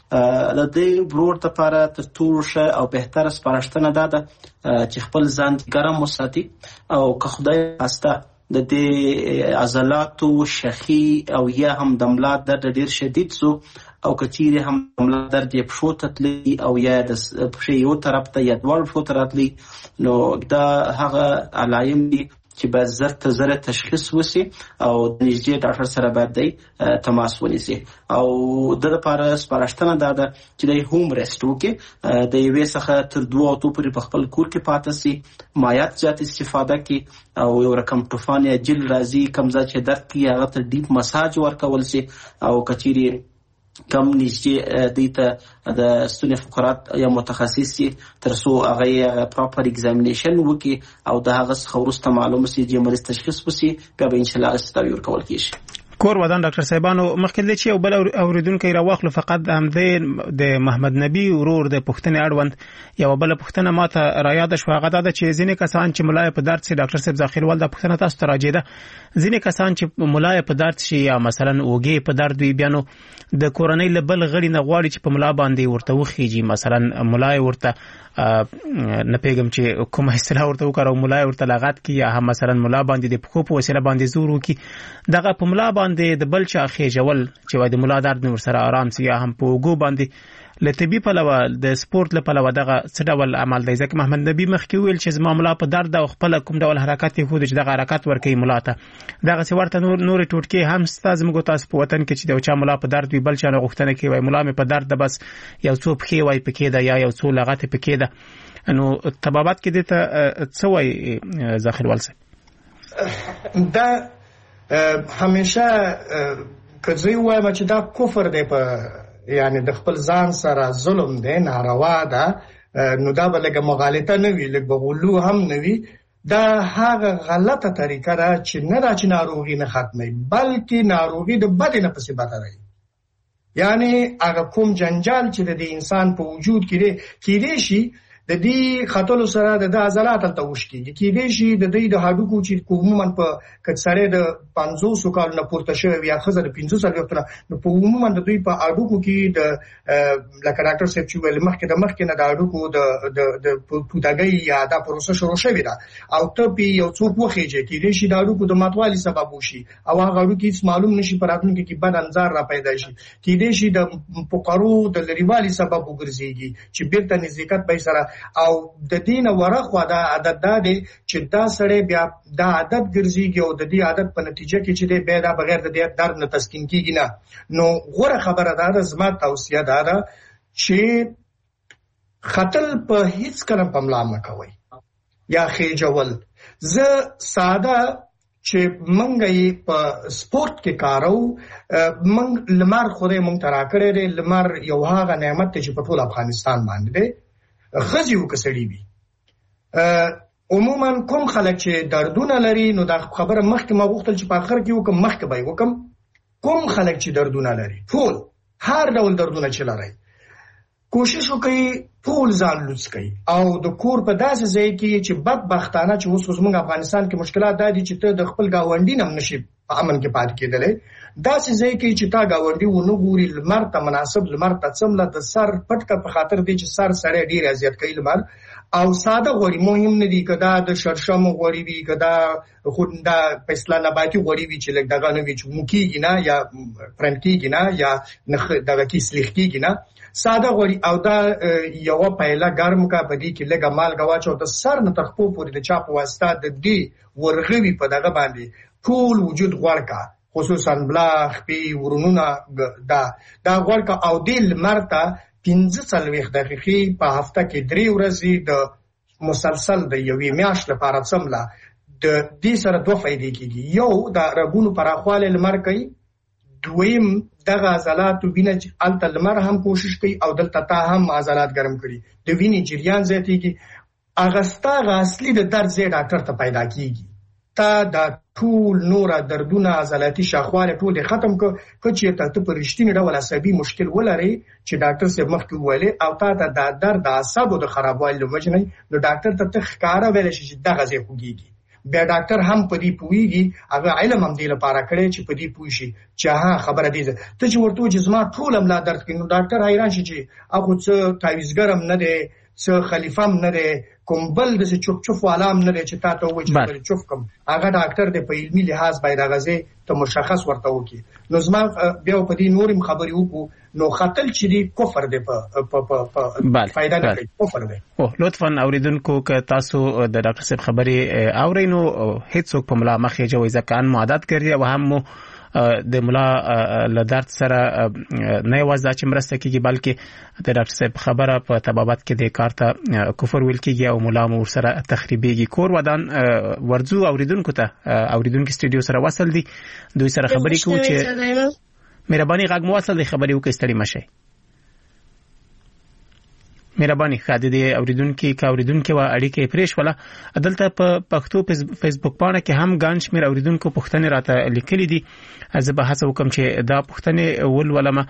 د دې ورور لپاره تر ټولو ښه او بهتره سپارښتنه ده چې خپل ځان ګرم وساتي او که خدای خواسته د دې عضلاتو شخي او یا هم د ملا درد ډیر شدید سو او کچيره هم ملا درد یې پښو ته تللی او یا د پښې یو طرف ته یا دوه پښو ته راتلی نو دا هغه علایم دي چې به زر تشخیص وسی او د نږدې ډاکټر سره باید تماس ونیسي او د لپاره سپارښتنه ده چې د هوم ریسټ وکړي د یوې څخه تر 2 او پورې په خپل کور کې پاتې سي مایات زیات استفاده کوي او یو رقم طوفان یا جل راځي کمزا چې درد کی هغه ته ډیپ مساج ورکول سي او کچيري کم نږدې دیته د ستوني فقرات یا متخصص ترڅو هغه پراپر ایگزامینیشن وکي او د هغه څخه وروسته معلومه سي چې مریض تشخیص وسی بیا به ان شاء الله استاوی ورکول کیږي. کور ودان ډاکټر صاحبانو مخکې چې یو بل اوریدونکو راوخلو فقط هم د محمد نبی ورور د پښتنې اړوند یو بل پښتنه ماته را یاد شو هغه د چې ځینې کسان چې ملای په درد سي ډاکټر صاحب ځاخیلوال د پښتنه تاسو ته راځي ده ځینې کسان چې ملای په درد شي یا مثلا اوګي په درد وي بیانو د کورنۍ لبل غړي نه غواړي چې په ملا باندې ورته وخیږي مثلا ملای ورته نه پیغام چې کومه اصطلاح ورته وکړو ملای ورته لغت کی یا هم مثلا ملا باندې د پخو په وسیله باندې زور وکي دغه په ملا باندې د بل چا خېجول چې وای د ملا درد نور سره آرام سي یا هم په وګو باندې لطبي په لوا د سپورت لپاره لوا دغه څه ډول عمل دی ځکه محمد نبی مخکې ویل چې زما ملا په درد او خپل کوم ډول حرکت یې خو د دغه حرکت ورکې ملا ته دغه څه ورته نور ټوټکي هم ستاسو موږ تاسو په وطن کې چې د چا ملا په درد وي بل چا نه غوښتنه کوي وای ملا مې په درد ده بس یو څو پخې وای پکې ده یا یو څو لغت پکې ده نو طبابت کې دته څه وای ځاخیلوال صاحب دا همیشه کزوی وایم چې دا کفر دی په یعنی د خپل ځان سره ظلم دی ناروا ده نو دا بلګه مغالطه نه وی لګ بغلو هم نه وی دا هغه غلطه طریقه ده چې نه دا چې ناروغي نه ختمي بلکې ناروغي د بدن په څیر بدلوي یعنی هغه کوم جنجال چې د انسان په وجود کې دی شي د دې خطلو سره د عضلات ته وشکیږي کې دې شي د دې د هډوکو چې عموما په کڅړې د 500 کال نه پورته شوی یا خزر 500 وختونه نو په عموما د دوی په هډوکو کې د لکه ډاکټر صاحب چې ول مخکې نه د هډوکو د پوتاګي یا د پروسه شروع شوی دا او ته په یو څوک وخیږي کې دې شي د هډوکو د ماتوالي سبب وشي او هغه هډوکي هیڅ معلوم نشي پراتونکو کې بد انځار را پیدا شي کې دې شي د فقرو د لريوالي سبب وګرځيږي چې بیرته نزدېکت به سره او د دین ورخوا دا عادت دا دی چې دا سړی بیا دا عادت ګرځيږي او د دې عادت په نتیجه کې چې دی بیا دا بغیر د دې درد نه تسکین کیږي نه نو غوړه خبره ده زما توصیه ده چې خطل په هیڅ کلم پملا مکوي یا خېجول زه ساده چې منګي په سپورت کې کارو منګ لمر خوره مونږ ترا کړې ده لمر یو هغه نعمت چې په ټول افغانستان باندې ده خزیو کسړي وي عموما کوم خلک چې دردونه لري نو دا خبره مخکې ما غوښتل چې په اخر کې وکم مخکې به وکم کوم خلک چې دردونه لري ټول هر ډول دردونه چې لري کوشش وکړي ټول ځان لوڅ کړي او د کور په داسې ځای کې چې بدبختانه چې اوس زموږ افغانستان کې مشکلات دي چې ته د خپل گاونډي نم نشي په امن کې پات کېدلې داسې ځای کې چې تا گاونډي ونه ګوري لمر ته مناسب لمر ته څمله د سر پټکه په خاطر دی چې سر سره ډیر اذیت کوي لمر او ساده غوړي مهم نه دي کدا د شرشم غوړي وي کدا خوندا پسلا نباتي غوړي وي چې لږ دغه نه وي چې مکیږي نه یا فرنکیږي نه یا نخ دغه کې سلیخکیږي نه ساده غوړي او دا یو پهلا ګرم کا پدې کې لږه مال غواچو د سر نه تخپو پورې د چاپ واسطه د دې ورغوي په دغه باندې ټول وجود غوړکا خصوصا بلاخ پی ورونونه دا غوړکا او د مرته 15 دقیقې په هفته کې 3 ورځې د مسلسل د یوې میاشتې لپاره څمله د دې سره دوه فائدې کیږي یو د رګونو پراخواله لمر کوي دویم دغه عضلات وینه چې الته لمر هم کوشش کوي او دلته تا هم عضلات ګرم کړي د وینې جریان زیاتېږي اغستا اصلي د درد زی ډاکټر ته پیدا کیږي تا د ټول نور دردونه عضلاتي شاخواله ټول ختم چې ته په رښتینی ډول عصبي مشکل ولري چې ډاکټر صاحب مخکې ویلي او تا د درد د اعصابو د خرابوالي لوجنه نو ډاکټر ته ښکارا ویل شي چې دغه ځای خوږيږي بیا ډاکټر هم په دې پويږي هغه علم هم دی لپاره کړی چې په دې پوي شي چې خبره دي ته چې ورته چې زما ټول املا درد کوي نو ډاکټر حیران شي چې هغه څه تعویذګرم نه دی څه خلیفام نه دی کوم بل د چوپ چوپ علام نه دی چې تا ته وایي چې چوپ کوم هغه ډاکټر د په علمي لحاظ باید غزه ته مشخص ورته وکي نو زما بیا په دې نورم خبرې وکړو نو خطل چې دی کفر دی په فائدہ نه کوي کفر دی او لطفا اوریدونکو که تاسو د ډاکټر صاحب خبرې اورئ نو هیڅوک په ملا مخې جوړ ځکان معادت کوي او هم د ملا له درد سره نه یوازې چې مرسته کوي بلکې د ډاکټر صاحب خبره په تبابت کې د کار ته کفر ویل کیږي او ملا مور سره تخریبيږي کور ودان ورزو اوریدونکو ته اوریدونکو سټډیو سره وصل دي دوی سره خبرې کوي چې مهرباني غږ مو وصل دي خبرې وکړئ ستړي مشه مهرباني خاطر دې اوریدونکو و اړیکې پریش ولا عدالت په پښتو فیسبوک باندې کې هم ګانش مې اوریدونکو پښتنه راته لیکلي دي زه به هڅه وکم چې دا پښتنه ول ولما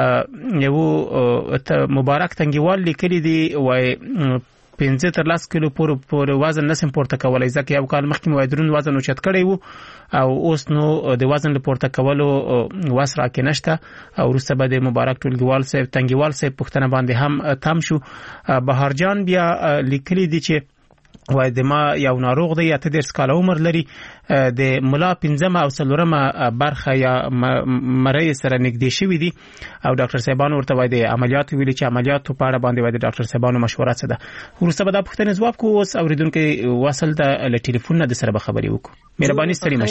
یو مبارک تنګیوال لیکلي دي وای 15 تر 10 کیلو پور وزن نسم پورته کولای ځکه یو کال مخکې مې درون وزن اوچت کړی وو او اوس نو د وزن لپاره کولو وسره کې نشته او وروسته به د مبارک ټولګیوال صاحب تنګیوال صاحب پښتنه باندې هم تم شو بهارجان بیا لیکلي دي چې وای د ما یو ناروغ دی ته د سکاله عمر لري د ملا 15 او سلورمه برخه یا مری سره نږدې شوی دي او ډاکټر صاحبانو ورته وای د عملیات ویلي چې عملیات په اړه باندې وای د ډاکټر صاحبانو مشوره څه ده ورسته به د پښتنې ځواب کو اوس اوریدونکو وصل د ټلیفون نه د سره به خبرې وکړو مهرباني ستړي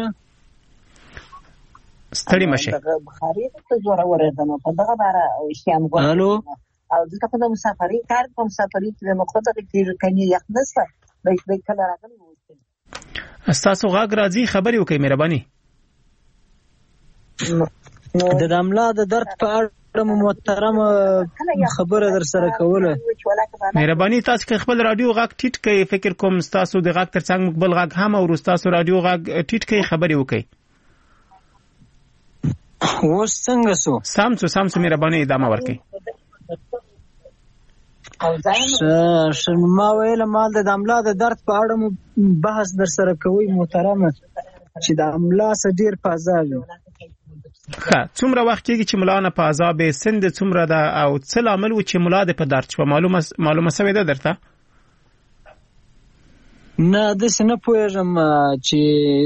مشه بخاری ته زوره ورته په دغه باره اشتیام غواړم الو او ځکه په مسافرۍ کار کوم مسافرۍ چې مخاطب کې کني یخ نسته به کله راغلی وو تاسو غاګ راځي خبرې وکړئ مهرباني د دملا د درد په اړه محترم خبره در سره کوله مهرباني تاسو خپل رادیو غاګ ټیټ کړئ فکر کوم تاسو د غاګ ترڅنګ مقبل غاګ هم او تاسو رادیو غاګ ټیټ کړئ خبرې وکړئ وس څنګه سو سامسو مهرباني ادامه ورکړئ ما ویل مال د املا د درد په اړه مو بحث در سره کوي محترمه چې د املا سره ډیر په عذاب ښه څومره وخت کېږي چې ملا نه په عذاب سند څومره ده او څه لامل و چې ملا د په درد شو معلومه سوې ده درته نه داسې نه پوهېږم چې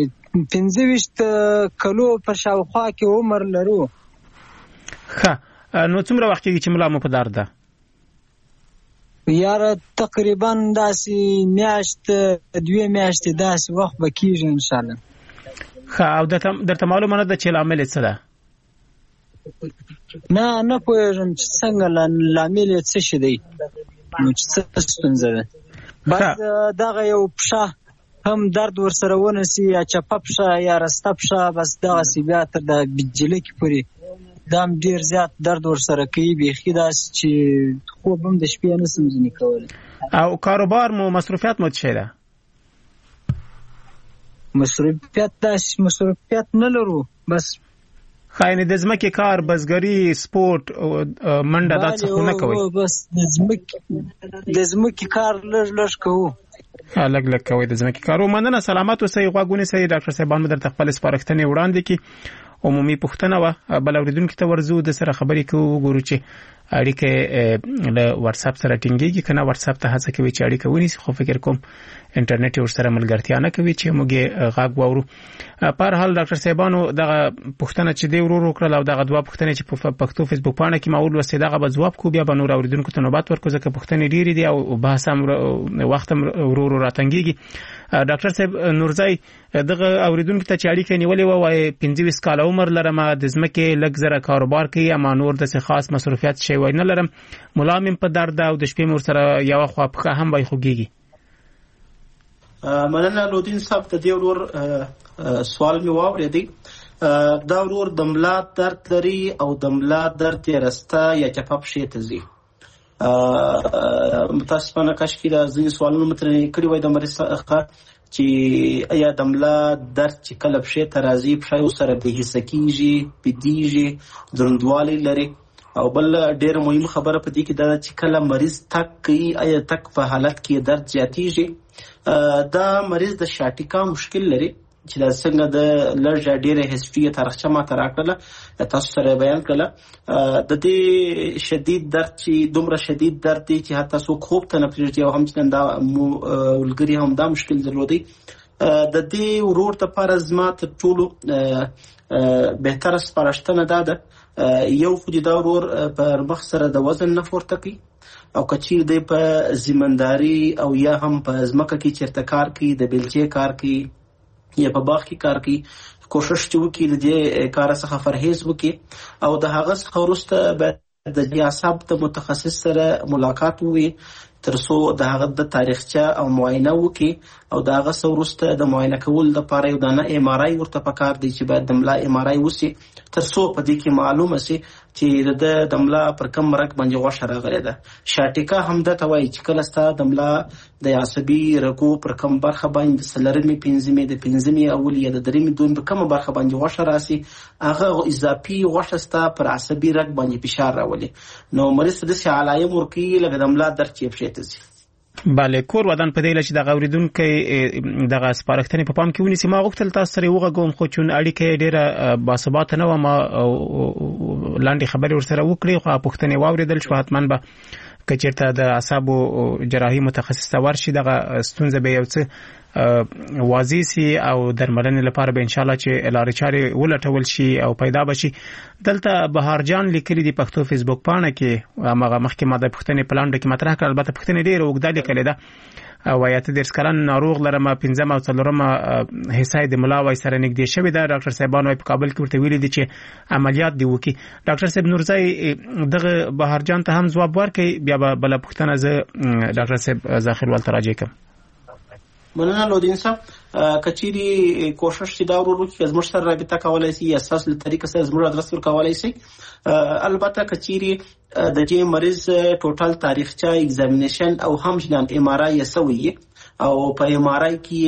25 کلو په شاوخوا کې عمر لرو ښه نو څومره وخت کېږي چې ملا مو په درد ده یاره تقریبا داسې میاشت 2 میاشتې داسې وخت به کېږي انشاءالله ښه او درته معلومه نه ده چې لامل یې څه ده نه پوهېږم چې څنګه لامل یې څه شي دی نو چې څه ستونزه ده بس دغه یو پښه هم درد ورسره ونسي یا چپه پښه یا رسته پښه بس دغسې بیا تر د بجلکې پورې دا هم ډېر زیات درد ورسره کوي بیخي داسې چې خوب هم د شپې نسم ځینې کولی او کاروبار مو مصروفیت مو څه شی ده مصروفیت نه لرو بس یعنې د ځمکې کار بزګري سپورټ منډه دا څه خو نه کوئ بس د ځمکې کار لږ کوو لږ کوئ د ځمکې کار مننه سلامت اوسئ غوږ ونیسئ ډاکټر صاحبان مو درته خپلې سپارښتنې وړاندې کړي عمومي پوښتنه وه بل اورېدونکي ته ورځو د سره خبرې کوو وګورو چې اړیکه له واتساپ سره ټینګېږي که نه واتساپ ته هڅه کوي چې اړیکه ونیسي خو فکر کوم انټرنیټ ورسره ملګرتیا نه کوي چې موږ غږ واورو په هر حال ډاکټر صاحبانو دغه پوښتنه چې دی ورور وکړل او دغه دوه پوښتنې چې په پښتو فیسبوک پاڼه کې ما ولوستې دغه به ځواب کوو بیا به نور اورېدونکو ته نوبت ورکړو ځکه پوښتنې ډېرې دي او بحث هم وخت هم ورو راتنګېږي ډاکټر صاحب نورزی دغه اوریدونکو ته چې اړیکه نیولې وه وایي 25 کاله عمر لرم د ځمکې لږ زره کاروبار کوي اما نور داسې خاص مصروفیت شی وای نه لرم ملا مې په درد ده او د شپې مې ورسره یوه خوا پښه هم وای خوږېږي مننه لودین صاحب د دې ورور سوال مې واورېدی دا ورور د ملا درد لري او د ملا درد یې رسته یا چپه پښې ته ځي متاسفانه کاشکې دا ځینې سوالونه مو ترې کړي وای د مریض څخه چې ایا د ملا درد چې کله پښې ته راځي پښه یې ورسره بې حسه کېږي بېدېږي دروندوالی لري او بل ډېره مهمه خبره په دې کې دا ده چې کله مریض تګ کوي ایا تګ په حالت کې درد زیاتېږي دا مریض د شاټیکا مشکل لري چې دا څنګه د لږه ډېره هیسټري تاریخچه ماته راکړله تاسو سره بیان کړله د دې شدید درد چې دومره شدید درد دی چې حتی څوک خوب ته نه پرېږدي او همچنان دا ولګري هم دا مشکل درلودی د دې ورور دپاره زما تر ټولو بهتره سپارښتنه دا ده یو خو دې دا ورور پر مخ سره د وزن نه پورته کوي او که چیرې دی په زمینداري او یا هم په ځمکه کې چېرته کار کوي د بیلچې کار کوي یا په باغ کې کار کوي کوشش چې وکړي د دې کار څخه پرهیز وکړي او د هغه څخه وروسته باید د اعصاب د متخصص سره ملاقات ووي تر څو د هغه د تاریخچه او معاینه وکړي او د هغه څخه وروسته د معاینه کولو لپاره یو دانه ایم آر آی ورته پکار دی چې باید د ملا ایم آر آی وسي تر څو په دې کې معلومه سي چې د ملا پر کوم رګ باندې غوښه راغلې ده شاټیکا هم دته وایي چې کله ستا د ملا د عصبي رګو پر کوم برخه باندې د څلورمې پنځمې د پنځمې اول یا د درېمې دویمې په کومه برخه باندې غوښه راسي هغه اضافي غوښه ستا پر عصبي رګ باندې فشار راولي نو مریض ته داسې علایم ورکوي لکه د ملا درد چې پښې ته ځي بله کور ودان په دی چې دغه اوریدونکی دغه سپارښتنې په پام کې ونیسي ما غوښتل تاسو سره وغږوم خو چون اړیکه ډېره باثباته نه وه ما لاندې خبرې ورسره وکړې خو پوښتنې واورېدل شو حتما به که چېرته د اعصابو جراحي متخصص ته ورشي دغه ستونزه به یو څه واضح سي او درملنې لپاره به انشاءالله چې لارې چارې ولټول شي او پیدا بشي دلته بهار جان لیکلي دي پښتو فیسبوک پاڼه کې هغه مخکې ما د پوښتنې په لاندې کې مطرح کړه البته پوښتنې ډېره اوږده لیکلې ده وایي 30 کلن ناروغ لرم 5 او 4 حصه د ملا وای سره نږدې شوې ده ډاکټر صاحبان وايي په کابل کې ورته ویلي دي چې عملیات دی وکړي ډاکټر صاحب نورزی دغه بهار جان ته هم ځواب ورکړي بیا به بل پوښتنه زه ډاکټر صاحب ظاهر ول تراجع کوم مننه لودین صاحب کچيري کوشش چې دا ورو کې زموږ سره رابطه کولای شي اساس له طریقې سره زموږ ادرس ورکولای شي البته کچيري د دې مریض ټوټل تاریخچه ایگزامینیشن او همچنان ام آر آی سوي او په ام آر آی کې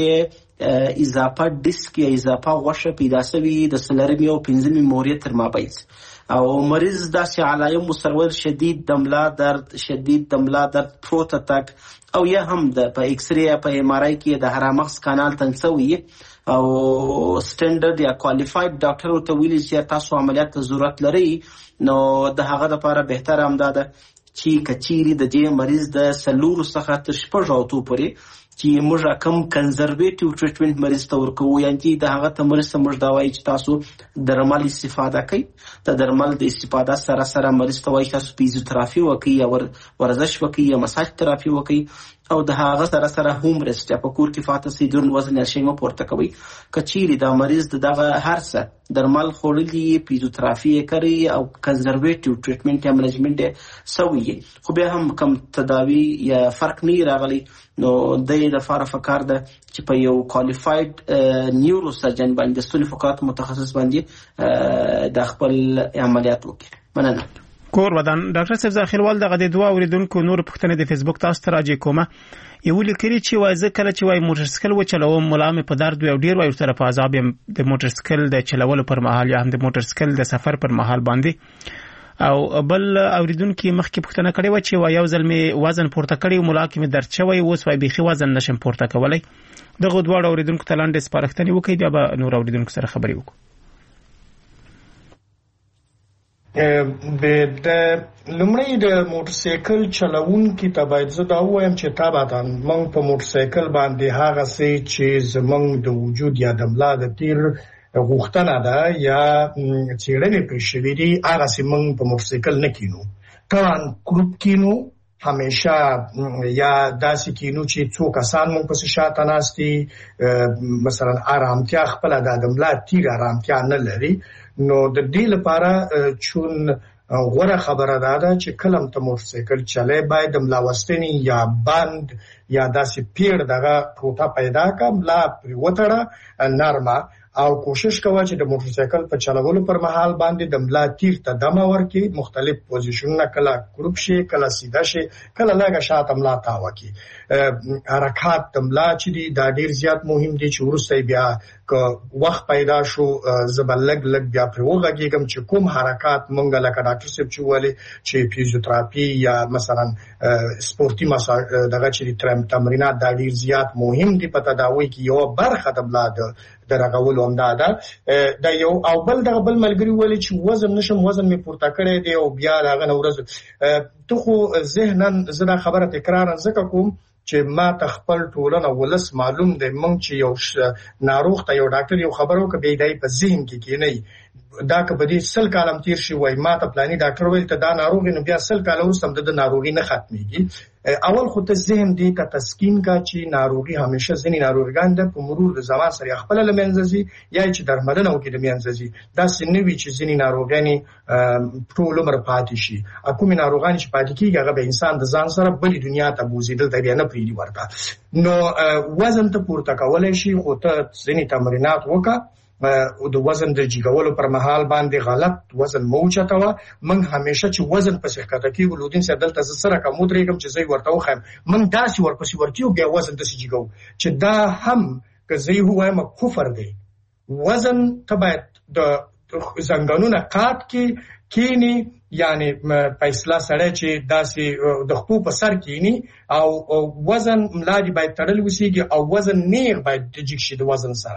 اضافه ډیسک یا اضافه غوښه پیدا شوی د سلرمي او پنځمي موري تر مابین او مریض داسې علایم مسرول شدید د ملا درد، شدید د ملا درد، پروت اتک، او یا هم په ایکس ری یا په ام ار آی کې د هرمغز کانال تنګ شوی او سټانډرډ یا کوالیفاید ډاکټر ورته ویلي چې تاسو عملیات ته ضرورت لرئ، نو د هغه لپاره بهتره همدا ده چې کچيري د دې مریض د 4 څخه تر 6 ورځې پورې چې موږ کوم کنزرویټیو ټریټمنټ مریض ته ورکوو، یعنې د هغه ته مریض ته موږ دا وایي چې تاسو درمل استفاده کوئ. د درمل د استفاده سره سره مریض ته وایي تاسو فزیوتراپي وکړئ یا ورزش وکړئ یا مساج تراپي وکړئ، او د هغه سره سره هوم ریسټ یا په کور کې فاته سي دون وزن یا شی مو پورته کوي. کچيري دا مریض دغه هر څه درمل خوړلي، فزیوتراپي کوي او کنزرویټیو ټریټمنټ یا منیجمنټ سوي، خو بیا هم کم تداوی یا فرق نه راغلی، نو د لپاره فکر ده چې په یو کوالیفاید نیورو سرجن باندې ستوني فقرات متخصص باندې د خپل عملیات وکړي. مننه. کور ودان ډاکټر صاحب ذخیروال دغه د دوه اوریدونکو نور پوښتنې د فیسبوک تاسو ته راځي کومه یو لیکري چې وای زه کله چې وای موټرسایکل وچلوم ملامه په درد او ډیر وای سره په عذاب د موټرسایکل د چلولو پر مهال یا هم د موټرسایکل د سفر پر مهال باندې، او بل اوریدونکو مخکې پوښتنه کړې و چې وای یو ځل می وزن پورته کړی ملاقات می درد شوی، اوس وای بيخي وزن نشم پورته کولای. دغه دوه اوریدونکو ته لاندې سپارښتنه وکړي، بیا به نور اوریدونکو سره خبرې وکړو. د لمړی د موټرسایکل چلوونکي ته باید زه دا ووایم چې طبعا موږ په موټرسایکل باندې هغه څه چې زموږ د وجود یا د ملا د تیر غوښتنه ده یا څېړنې پرې شوي دي، هغه څه موږ په موټرسایکل نه کینو. طبعا کلوب کینو همیشه یا داسې کینو چې څو کسان موږ پسې شاته ناست دي، مثلا آرامتیا خپله د ملا تیر آرامتیا نه لري، نو د دې لپاره چون غوره خبره ده چې کلم ته موټرسایکل چلای باید د ملاوستنې یا بند یا داسې پیر دغه ټوټه پیدا کړه، ملا پرې وتړه نرمه، او کوشش کوه چې د موټرسایکل په چلولو پر مهال باندې د ملا تیر ته دمه ورکړي، مختلف پوزیشنونه کله کروپ شي، کله سیده شي، کله لږه شاته ملا تاوه کړي. حرکات د ملا چې دي دا ډیر زیات مهم دي چې وروسته بیا که وخت پیدا شو زه به لږ بیا پرې وغږېږم چې کوم حرکات مونږ لکه ډاکټر صاحب چې ویلي چې فزیوتراپي یا مثلا سپورتي دغه چې تمرینات دا ډیر زیات مهم دي په تداوی کې، یو برخه د ملا د رغولو همدا ده. دا یو او بل دغه بل ملګري ویلي چې وزن نشم، وزن مې پورته کړی دی او بیا هغه نه ورځ ته خو ذهناً زه دا خبره تکرارا ځکه کوم چې ما ته خپل ټولنه ولس معلوم دی، موږ چې یو ناروغ ته یو ډاکټر یو خبرو که بیا دی په ذهن کې کېنی دا که په دې 100 کال تیر شي وای ما ته پلاني ډاکټر ویل ته دا ناروغي نو بیا 100 کال وروسته د ناروغي نه ختميږي. اول خو ته ذهن دې ته تسکین کا چې ناروغي همیشه ځینې ناروغان د په مرور د زمان سره خپل لمنځي یا چې درملنه وکړي د منځي دا سنوي چې ځینې ناروغاني ټول عمر پاتې شي، کومې ناروغان چې پاتې کیږي هغه به انسان د ځان سره بلې دنیا ته بوزیدل ته بیا نه پریدي ورته. نو وزن ته پورته کولای شي، خو ته ځینې تمرینات وکړه او د وزن د جګولو پر مهال باندې غلط وزن مو چتاوه. من همیشه چې وزن پسې ښکته کیږي ولودین سره دلته سره کوم درېږم چې زوی ورته وخم من داسې ورپسې ورکیو بیا وزن د سجګو چې دا هم که زوی وایم کفر دی. وزن ته باید د زنګانونه قات کینی یعنی پیسلا سره چې داسې د خپو په سر کینی او وزن ملادي باید تړل وسیږي او وزن نیغ باید جګ شي، د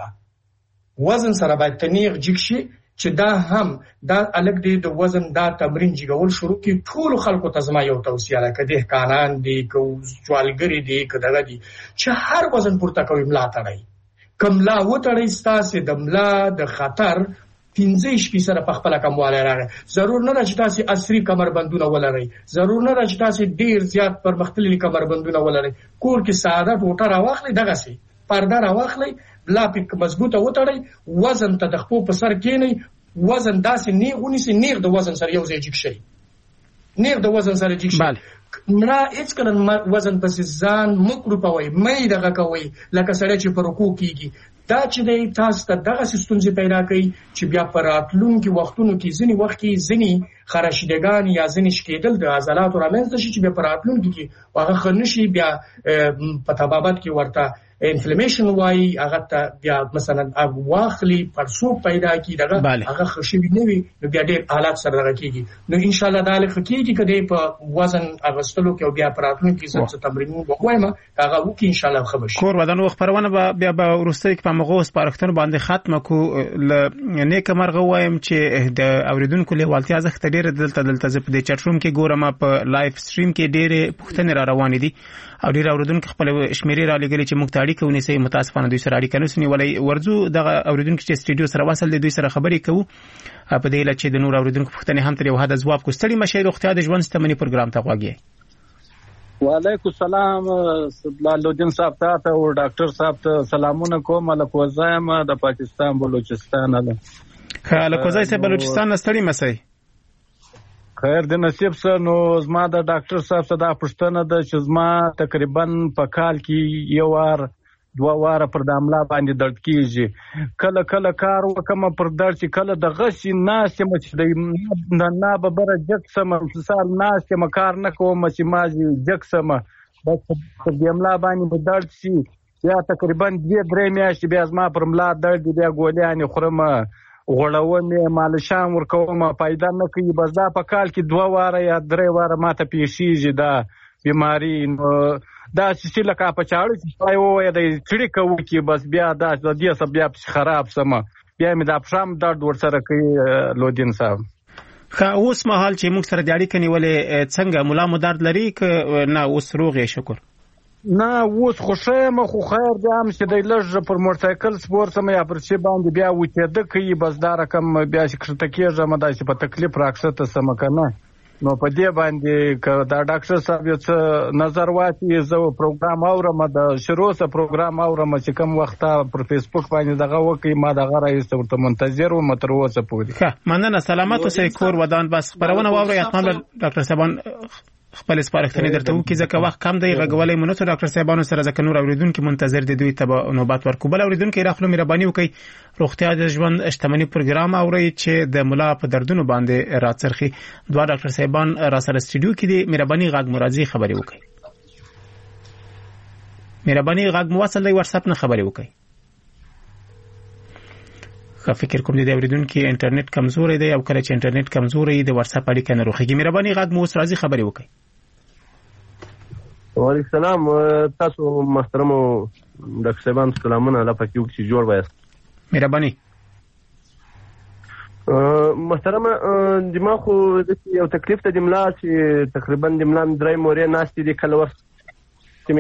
وزن سره باید تنیغ جګ شي چې دا هم دا الګ دی د وزن دا تمرین جګول شروع کی. ټول خلکو ته زما یو توصیه ده، کده کانان دي کو جوالګری دي کده دي چې هر وزن پورته کوي ملا تړي، کملا و تړي ستاسو د ملا د خطر 15 سره په خپل کمواله راغی. ضرور نه چې تاسو عصري کمربندونه ولرئ، ضرور نه چې تاسو ډیر زیات پرمختللي کمربندونه ولرئ، کور کې ساده ټوټه راوخلي، دغه سي پرده راوخلي، بلا پک مضبوطه وتړئ، وزن ته د خپل په سر کېنئ، وزن داسې نیغ ونیسئ، نیغ د وزن سره یو ځای جګ شي، نیغ د وزن سره جګ شي. نه هیڅ کله وزن پسې ځان مکرو پوي مې دغه کوي لکه سړی چې پر رکوع کیږي دا چې دی تاسو ته دغه ستونزې پیدا کوي چې بیا پر راتلونکي وختونو کې ځینې وخت کې ځینې خراشیدګان یا ځینې شکېدل د عضلاتو رامنځته شي چې بیا پر راتلونکي کې هغه ښه نشي بیا په طبابت کې ورته انفلمیشن وایي هغه ته بیا مثلا واخلي پړسوب پیدا کی دغه هغه خشوي نه وي نو بیا ډېر حالات سره راکېږي نو ان شاء الله دا لکه کېږي کله په وزن اغستلو کې بیا پراتون کې څه تمرینونه وکوایم هغه وکي ان شاء الله خبر کور ودان خبرونه بیا به ورستۍ په مغوس پارختن باندې ختم کو ل نیک مرغه وایم چې د اوریدونکو له والتیا زخت ډېر دلته زپ د چټ روم کې ګورم په لایف سټریم کې ډېر پښتنې را روان دي او ډېر اوریدونکو خپل شمیرې را لګلې چې مختاری کوي سي متاسفانه دوی سره اړیکه نوسنی ولې ورزو دغه اوریدونکو چې سټډیو سره وصل دي دوی سره خبرې کوو په دې لچې د نور اوریدونکو پښتنې هم تر یو حد ځواب کوستړي مشه روغتیا د ژوند ستمنې پروګرام ته غواګي وعلیکم السلام صدالدین صاحب ته او ډاکټر صاحب ته سلامونه کوم الک وزایم د پاکستان بلوچستان له الک وزای سه بلوچستان ستړي مسي خیر د نصیب سره نو زما د ډاکټر صاحب ته دا پښتنه ده چې زما تقریبا په کال کې یو وار 2 واره پر د عمله باندې درد کیږي کله کله کار وکم پر درد چې کله د غشي ناشې مچ د نه ببره جکسم مثال ناشې مکار نه کوم چې ماجی جکسم بس پر د عمله باندې درد شي یا تقریبا 2-3 میاشتې بیا زما پر ملا درد بیا ګولیانې خورم غړومې مالشان ورکوم پیدا نه کوي بس دا په کال کې 2 واره یا 3 واره ماته پیښیږي دا بیماری دا چې لکه په چاړو چې پای د چړې کوي کې بس بیا دا د دې سب بیا خراب سم بیا مې دا پښام درد ورسره کوي لودین صاحب خا اوس مهال چې موږ سره دیاړي کني ولې څنګه مولا مو درد لري ک نه اوس روغې شکر نه اوس خوشایم خو خیر دې هم چې د لږ پر موټرسایکل سپورت سم یا پر چې باندې بیا وکړه کوي بس دا رقم بیا چې کړه کېږه مدا چې په تکلیف راکښته سم کنه نو په دې باندې ک دا ډاکټر صاحب یو څه نظر واچي زه پروګرام اورم د شروع سره پروګرام اورم چې کوم وخت پر فیسبوک باندې دغه وکي ما دغه رئیس ورته منتظر و متر اوسه پوری ښه مننه سلامت اوسئ کور ودان بس خبرونه واوري اتمام ډاکټر صاحبان خپل سپارښتنې درته وکړي ځکه وخت کم دی غوړې مونږ ته ډاکټر صاحبانو سره ځکه نور اوریدونکو منتظر دي دوی ته نوبت ورکو بل اوریدونکو راخلو مهرباني وکړي روغتیا د ژوند شتمنۍ پروګرام اوري چې د ملا په دردونو باندې راڅرخي دوه ډاکټر صاحبان را سره سټډیو کې دي مهرباني غږ مرادي خبري وکړي مهرباني غږ مواصل دی واتس اپ نه خبري وکړي فکر کوم دې اوریدونکو انټرنیټ کمزوري دی او کله چې انټرنیټ کمزوري دی واتس اپ اړیکه نه روخیږي مهرباني غږ مو راځي خبري وکړي وعلیکم السلام تاسو محترم ډاکټر صاحبان سلامونه الله پاک یو چې جوړ وایست مهرباني محترم دماغ خو یو تکلیف ته دملا چې تقریبا دملا 3 مورې ناشتي دي کله وخت چې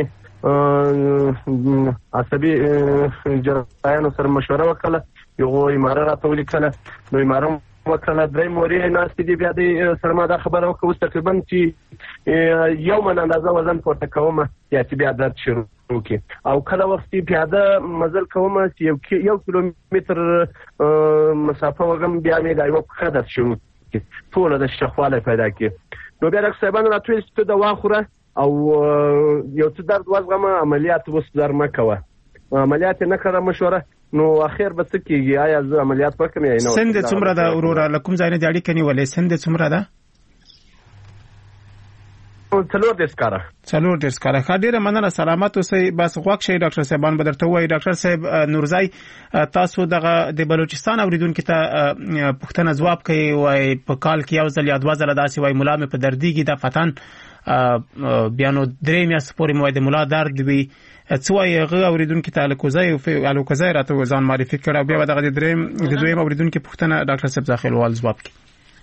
عصبي جراحانو سره مشوره وکړه یو اماره راته ولیکله نو اماره وکړه 3 مورې ناشتي دي بیا د سره ما دا خبره وکړه تقریبا چې یو من اندازه وزن پورته کوم یا چې بیا درد شروع کی او کله وخت پیاده مزل کوم چې 1 کیلومتر مسافه وګم بیا مې دا یو خدای شروع کی ټول د شخواله پیدا کی نو بیا ډاکټر صاحبانو راټول ست دوا خوره او یو څه درد وزغم عملیات وس در مکوه عملیات نه کړه مشوره نو اخر به څه کیږي آیا زه عملیات وکم یا نه سند څومره دا اورور لکم ځای نه دیاړي کني ولې سند څومره ده څلور دسکاره ډیره مننه سلامت اوسئ بس غوښ شي ډاکټر صاحبان بدرته وای ډاکټر صاحب نورزای تاسو دغه د بلوچستان اوریدونکو ته پښتنه ځواب کوي وای په کال کې یو ځل یا 2 ځله داسې وای مولا مې په درديږي د فتن بیانو 3 میاشتې پورې مو د مولا درد وی څوای غو اوریدونکو ته الکوزای راته ځان معرفي کړه بیا دغه د دویم اوریدونکو پښتنه ډاکټر صاحب داخل وال ځواب کوي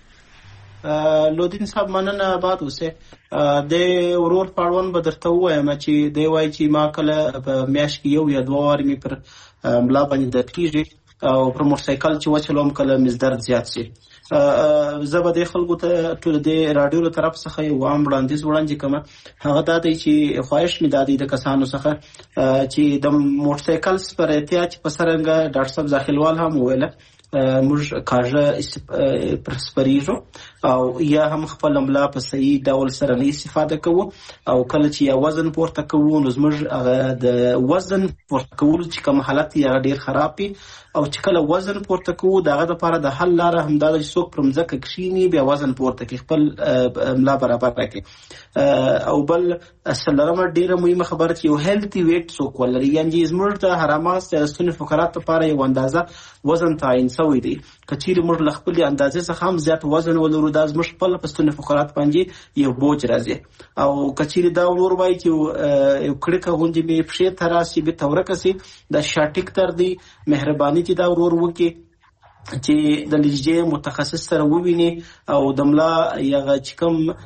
لودین صاحب مننه آباد اوسه د ورور پړون به درته وایم چې دی وای چې ما کله په میاشت کې یو یا 2 وار می پر ملا باندې د کیږي او پر موټرسایکل چې وچلوم کله مز درد زیات شي زه به د خلکو ته ټول د رادیو له طرف څخه یو وړاندیز وړاندې کوم هغه دا دی چې خواهش می دادی د کسانو څخه چې د موټرسایکل پر احتیاط په سرنګ ډاکټر صاحب ځاخلوال هم ویل موږ کاژه پرسپریږو او یا هم خپل ملا په صحیح ډول سره نه استفاده کوو او کله چې یا وزن پورته کوو نو زموږ د وزن پورته کولو چې کوم حالت یې ډیر خراب وي او چې کله وزن پورته کوو دغه لپاره د حل لاره همدا ده چې څوک پر مځکه کښیني بیا وزن پورته کړي خپل ملا برابر کړي او بل څلورمه ډیره مهمه خبره چې یو هیلتي ویټ څوک ولري یعنې زموږ د هرماس د ستوني فقرات لپاره یو اندازه وزن تعیین شوی دی که چیرې موږ له خپلې اندازې څخه هم زیات وزن ولرو دا زموږ خپل په ستوني فقرات باندې یو بوج راځي او که چیرې دا ورور وایي چې یو کړکه غوندې مې پښې ته راسي بېرته ورکه سي دا شاټیک تر دی مهرباني چې دا ورور وکړي چې د لجې متخصص سره وویني او د ملا یغه چې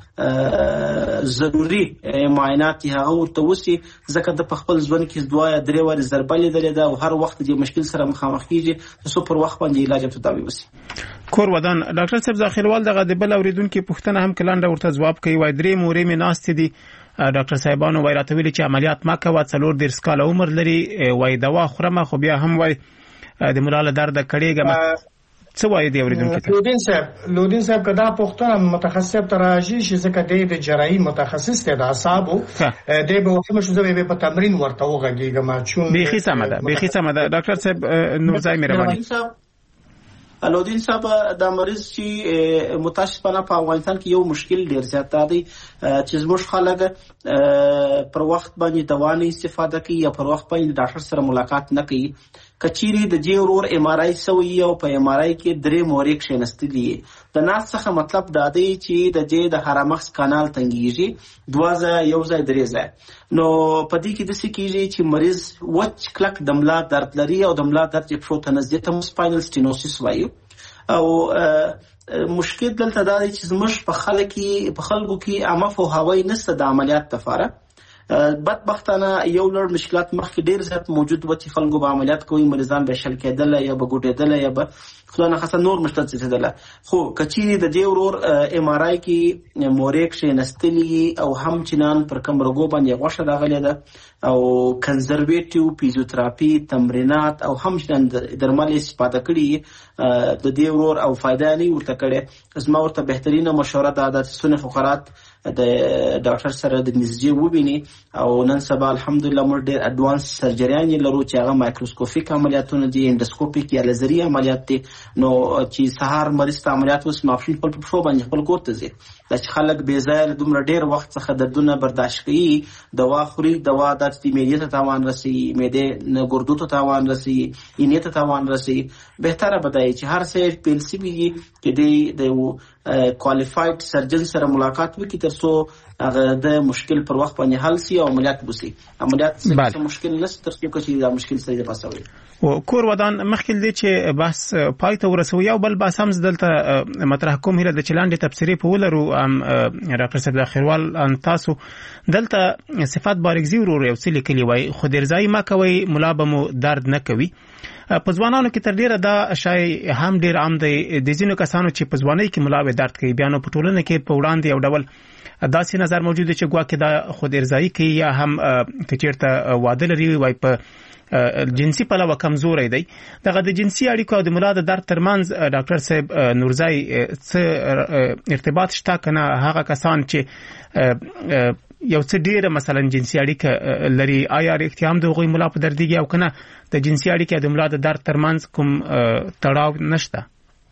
کوم ضروري معاینات هغه ورته وسی ځکه د خپل ژوند کې دوه یا درې وارې ضربه لیدلې ده او هر وخت د مشکل سره مخامخ کیږي نو پر وخت باندې علاج ته تداوی وسی. کور ودان ډاکټر صاحب ځاخیلوال دغه د بل اوریدونکو پوښتنه هم کلانډه ورته جواب کوي وای درې مورې می ناست دي ډاکټر صاحبانو وای راته ویلي چې عملیات ما کوه 4 کال عمر لري وای دوا خورم خو بیا هم وای د ملاله درد کړيګم څه وایي دی اوریدونکو ته لودین صاحب کدا پښتون متخصص ته راځي چې څنګه د جراحي متخصص ته د اعصابو د به وخت مشوزه به په تمرین ورته وغږیږم چون بيخي سم ده ډاکټر صاحب نورزای مهرباني لودین صاحب دا مریض چې متاسفانه په افغانستان کې یو مشکل ډیر زیات دی چې زموږ خلک پر وخت باندې دوا نه استفاده کوي یا پر وخت باندې ډاکټر سره ملاقات نه کوي کچيري د جې ورور ام ار آی سوي او په ام ار آی کې درې مورې کښینستلې د ناس څخه مطلب دا دی چې د جې د هرمخس کانال تنګيږي دوازه یو ځای درې ځای نو په دې کې د څه کېږي چې مریض وچ کلک د ملا درد لري او د ملا درد یې پروت نزدې ته سپاینل سټینوسیس وایي او مشکل دلته دا دی چې زموږ په خلکو کې عامه فوهاوی نشته د عملیات لپاره بدبختانه یو لړ مشکلات مخکې ډیر زیات موجود و چې خلکو به عملیات کوي مریضان به شل کېدل یا به ګوډېدل یا به خدای نه خاصه نور مشکلات زیاتېدل خو کچېرې د دې ورور ام ار آی کې مورې کښینستلي او هم چنان پر کوم رګو باندې غوښه راغلې ده او کنزرویټیو فیزیوتراپي تمرینات او هم چنان درمل استفاده کړي د دې ورور او فایده نه ورته کړي زما ورته بهترینه مشوره ده د ستوني فقرات د ډاکټر سره د نږدې وبیني او نن سبا الحمدلله موږ ډېر اډوانس سرجریان لرو چې هغه مایکروسکوپیک عملیاتونه دي انډوسکوپیک یا لیزري عملیات دي نو چې سهار مریض ته عملیات وس مافشین خپل په شو باندې خپل کور ته ځي دا چې خلک بې ځای دومره ډېر وخت څخه دردونه برداشت کوي دوا خوري دوا د معدې ته تاوان رسي معدې نه ګردو ته تاوان رسي اینې ته تاوان رسي بهتره بدای چې هر څه پیلسي وي چې د کوالیفاید سرجن سره ملاقات وکړي ترڅو هغه د مشکل پر وخت باندې حل سي او عملیات وسي عملیات څه مشکل نشته ترڅو چې دا مشکل سره د پاسوي او کور ودان مخکې دي چې بس پای ته ورسوي او بل بس هم دلته مطرح کوم هله د چلاندې تفسیری په ولرو ډاکټر صاحب اخروال ان تاسو دلته صفات بارګزي ورور یو څه لیکلی وای خو درځای ما کوي ملابمو درد نه کوي په ځوانانو کې تر ډیره دا شای هم ډیر عام دی د ځینو کسانو چې په ځوانۍ کې ملاوي درد کوي بیانو په ټولنه کې په وړاندې یو ډول داسې نظر موجود دی چې ګواکې دا خود ارزایی کوي یا هم کچیرته واده لري وای په جنسي پلوه کمزوري دی دغه د جنسي اړیکو او د ملا د درد ترمنځ ډاکټر صاحب نورزای څه ارتباط شته کنه هغه کسان چې یو څه ډیره مثلا جنسي اړیکه لري آیا اختیام د غوي ملا په درديږي او کنه د جنسي اړیکه د ملا د درد ترمنځ کوم تړاو نشته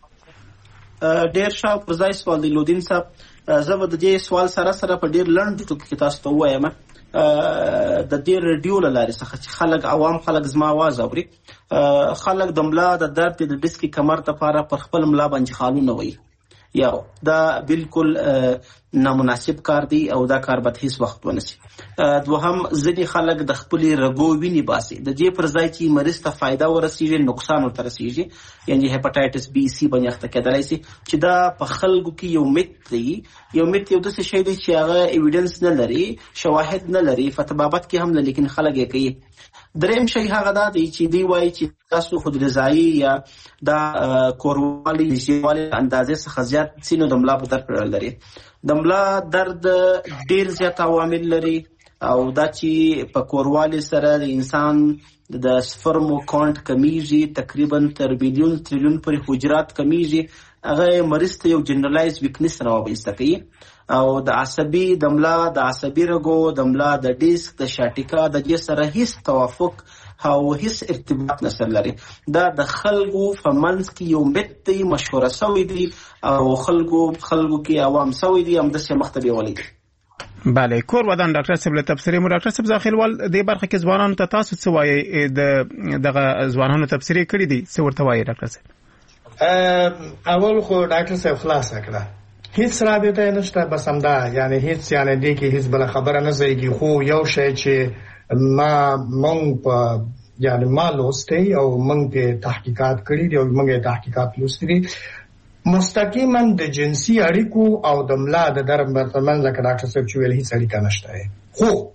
ډیر ښه پر ځای سوال دی لودین صاحب زه به د دې سوال سره په ډیر لنډ ټکو کې تاسو ته وایم د دې رادیو لاره څخه چې خلک عوام خلک زما आवाज اوري خلک د ملا د درد د ډیسک کمر ته لپاره پر خپل ملا باندې خالونه وي یا دا بالکل نامناسب کار دی او دا کار به هیڅ وخت ونشي دوهم ځینې خلک د خپل رګو ویني باسي د دې پر ځای چې مریض ته فایده ورسیږي نقصان ورته رسیږي یعنی هپاتایټس بی سی باندې اخته کېدلای شي چې دا په خلکو کې یو میت دی یو میت یو د څه شی دی چې هغه ایویډنس نه لري شواهد نه لري فتبابت کې هم نه لیکن خلک یې کوي دریم شی هغه دا دی چې دی وایي چې تاسو خود رضایی یا دا کوروالی ژوالی اندازې څخه زیات سینو د ملا په درد لري د ملا درد ډیر زیات عوامل لري او دا چې په کوروالي سره د انسان د سپرم کاونټ کمیږي، تقریبا تر بیلیون تریلیون پورې حجرات کمیږي، هغه مریض ته یو جنرالایز ویکنس راوبایسته کوي او د عصبي د ملا د عصبي رګو د ملا د ډیسک د شاټیکا د دې سره هیڅ توافق او هیڅ ارتباط نسل لري. دا د خلکو په منځ کې یو مت دی، مشهوره شوی دی او خلکو کې عوام شوی دی، هم د څه مختبي ولید. بله، کور ودان ډاکټر صاحب له تفسیری مو ډاکټر صاحب داخلوال د برخه کې ځوانانو ته تاسو څه وایي؟ دغه ځوانانو تفسیری کړی دي، څه ورته وایي ډاکټر صاحب؟ اول خو ډاکټر صاحب خلاص کړه، هیڅ رابطه نشته، بس همدا، یعنی هیڅ یعنی دی کې هیڅ بل خبره نه زیږي. خو یو شی چې مونږ په یعنی ما لوستي او مونږ په تحقیقات کړی دي او مونږ تحقیقات لوستي دي، مستقیما د جنسي اړیکو او د ملا د درد ترمنځ لکه ډاکټر صاحب چې ویل هیڅ اړیکه نشته. خو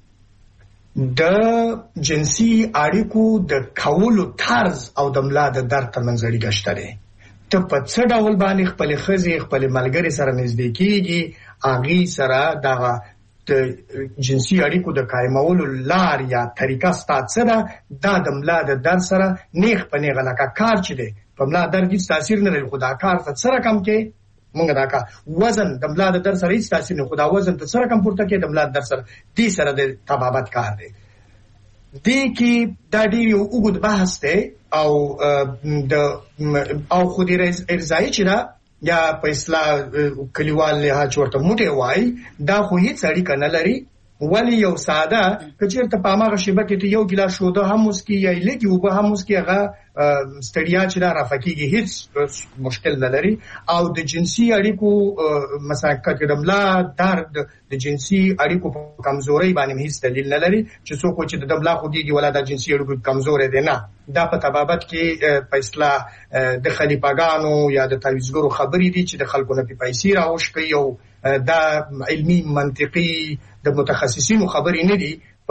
د جنسي اړیکو د کولو طرز او د ملا د درد ترمنځ اړیکه شته. ته په څه ډول باندې خپل خزي خپل ملګری سره نږدې کیږي، اغي سره د جنسي اړیکو د قائمولو لار یا طریقه ستاسو ده، دا د ملا د درد سره نیغ په نیغه لکه کار چي دی په ملا درد هیڅ تاثیر نه لري. خدا کار څه سره کم کې مونږ دا کا وزن د ملا د درد سره هیڅ تاثیر نه، خدا وزن ته سره کم پورته کې د ملا د درد سره دې سره د طبابت کار دی. دې کې دا ډیر یو وګد بحث دی او خو دې ارزای چې دا یا په اصطلاح کلیوال له چورته موټي وای، دا خو هیڅ اړیکه نه لري. ولی یو ساده کچیرته په ماغه شیبه کې ته یو ګلاس شوده هم مسکی یا لګي وبه هم مسکی، هغه ستړیا چې را رافقېږي، هیڅ مشکل نه لري. او د جنسي اړیکو مثلا کډملا درد د جنسي اړیکو په کمزوري باندې هیڅ دلیل نه لري چې څوک چې د دملا خوږي ولا د جنسي اړیکو کمزوري دي نه. دا په طبابت کې په اصطلاح د خلیفګانو یا د تعویذګرو خبرې دي چې د خلکو نه پیسې راوښ کوي او دا علمي منطقي د متخصصینو خبرې نه دي، په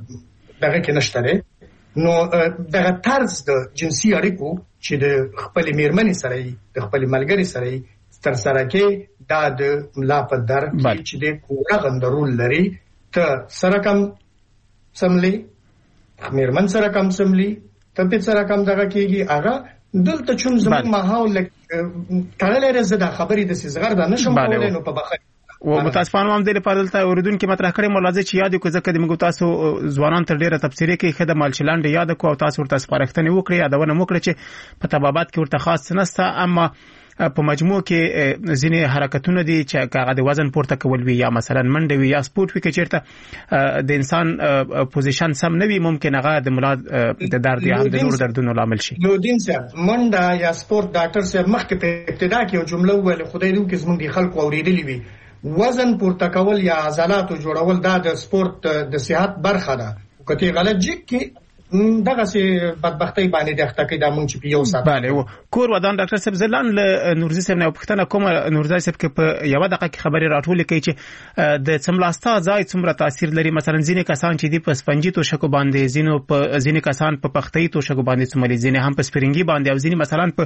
دغه کې نشته. نو دغه طرز د جنسي اړیکو چې د خپل میرمنې سره د خپل ملګری سره تر سره کې دا د ملا په درد چې د کوړه رول لري، ته سره کم سملی میرمن سره کم سملی ته په سره کم دغه کېږي. هغه دلته چون زموږ ماحول کړلې رزه خبرې د سزغر د نشم کولای نو په بخښه و متاسفانه هم د لپاره دلته اوریدونکو مطرح کړي مولازه چې یاد کو ځکه د موږ تاسو ځوانان تر ډیره تفسیری کې خدای مالچلاند یاد کو او تاسو ورته سپارښتنه وکړي یادونه وکړي چې په طبابت کې ورته خاص نسته، اما په مجموع کې ځینې حرکتونه دي چې هغه د وزن پورته کول وي یا مثلا منډه وي یا سپورت وي، کې چیرته د انسان پوزیشن سم نه وي ممکن هغه د ملا د درد یا د نور دردونو لامل شي. نو دین صاحب منډه یا سپورت ډاکټر صاحب مخکې په ابتدا کې یو جمله ویل خدای دې وکړي زموږ خلکو اوریدلې وي، وزن پورته کول یا عضلاتو جوړول دا د سپورت د صحت برخه ده. کته غلط جګ کې دغه سي بدبختي باندې د اخته کې د مونږ چې یو سات. بله کور ودان ډاکټر صاحب زلان له نورزي صاحب نه پښتنه کوم نورزي صاحب کې په یو دقیقه کې خبري راټول کوي چې د څملاستا ځای څومره تاثیر لري. مثلا ځینې کسان چې دی په سپنجي تو شکو باندې، ځینې کسان په پختې تو شکو باندې څملي، ځینې هم په سپرنګي باندې، او ځینې مثلا په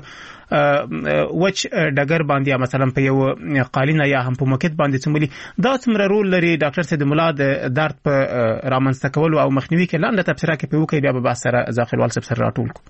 وچ ډګر باندې یا مثلا په یو قالینه یا هم په موکت باندې څملي. دا څومره رول لري ډاکټر صاحب د ملا د درد په رامنځته کول او مخنیوي کې لاندې تفسیره کې په وکړي به باسره ځاخلوال سره راټول کو.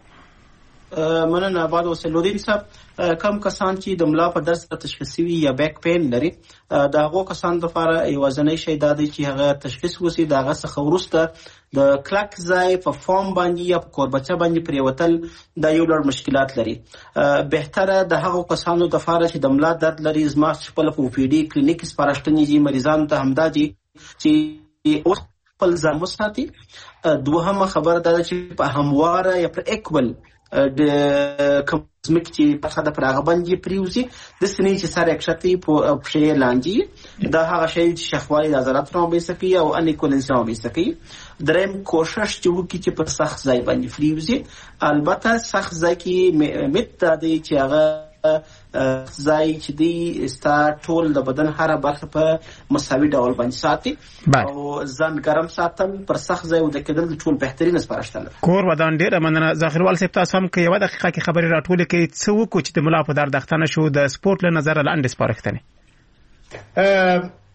مننه آباد وسلودین صاحب. کم کسان چې د ملا په درد سره تشخیصي وي یا بیک پین لري، دا هغو کسان لپاره یو ځنې شی دا دی چې هغه تشخیص وسی دا هغه څخه وروسته د کلک ځای په فارم باندې یا په کوربچه باندې پریوتل دا یو لړ مشکلات لري. بهتره د هغو کسانو لپاره چې د ملا درد لري زما خپل په پی ډي کلینیک سپارښتنې دي مریضانو ته همدا دي چې اوس خپل ځان وساتي. دوهمه خبره دا چې په همواره یا پر اکول د کومک چې په خاطر پر هغه باندې پریوزي د سنې چې سره اکشتي په شی لاندې دا هغه شی چې شخوالي د عضلات راو به سکی او انیکولنس راو به سکی. دریم کوشش چې وکړي چې په سخت ځای باندې پریوزي. البته سخت ځای کې مت دی چې هغه ځای چې دی ستا ټول د بدن هر برخه په مساوي ډول باندې ساتي او ځان ګرم ساتل پر سخت ځای د کېدل ټول بهترین سپارښتنه. کور ودان ډیره مننه ظاهروال صاحب. تاسو هم کې یو دقیقه کې خبري راټول کړئ څه وکړو چې د ملا په درد اختنه شو د سپورت له نظر لاندې سپارښتنه.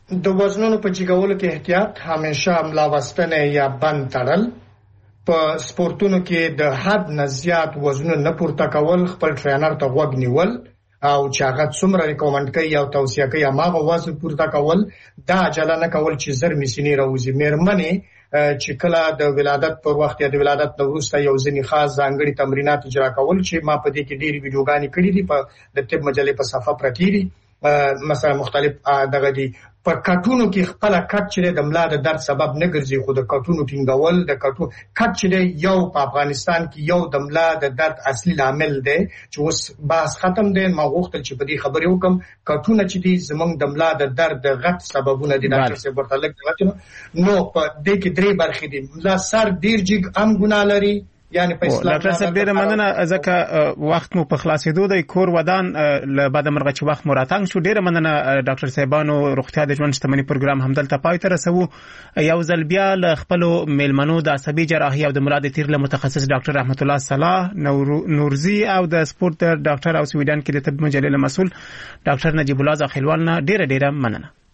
د وزنونو په جګولو کې احتیاط، همیشه ملا وستنه یا بند تړل، په سپورتونو کې د حد نه زیات وزنونه نه پورته کول، خپل ټرینر ته غوږ نیول او چې هغه څومره ریکومند کوي او توصیه کوي هغه وزن پورته کول، دا عجله نه کول چې زر میسینې راوځي. مېرمنې چې کله د ولادت پر وخت یا د ولادت نه وروسته یو ځینې خاص ځانګړي تمرینات اجرا کول چې ما په دې کې ډېری ویډیوګانې کړې دي، په د طب مجلې په صفحه پرتې دي، مثلا مختلف دغه دي. په کټونو کې خپل کټ چې د ملا د درد سبب نه ګرځي، خو د کټونو ټینګول، د کټو کټ چې یو په افغانستان کې یو د ملا د درد اصلي عامل دی چې اوس بحث ختم دی. ما غوښتل چې په دې خبرې وکم، کټونه چې دي زمونږ د ملا د درد د غټ سببونه دي. ډاکټر صاحب ورته لګ نو په دې کې درې برخې دي. ملا سر ډیر جګ هم ګناه لري، یعنی په اسلام ډاکټر صاحب ډیره مننه، ځکه وخت مو په خلاصېدو دی، کور ودان له بعد مرغه چې وخت مو راتنګ شو. ډیره مننه ډاکټر صاحبانو. روغتیا د ژوند شتمنۍ پروګرام همدلته پای ته رسوو. یو ځل بیا له خپلو میلمنو د عصبي جراحي او د ملا د تیر له متخصص ډاکټر رحمت الله صلاح نورزي او د سپورت ډاکټر او سویډن کې د طب مجلې مسؤل ډاکټر نجیب الله زاخیلوال نه ډیره مننه.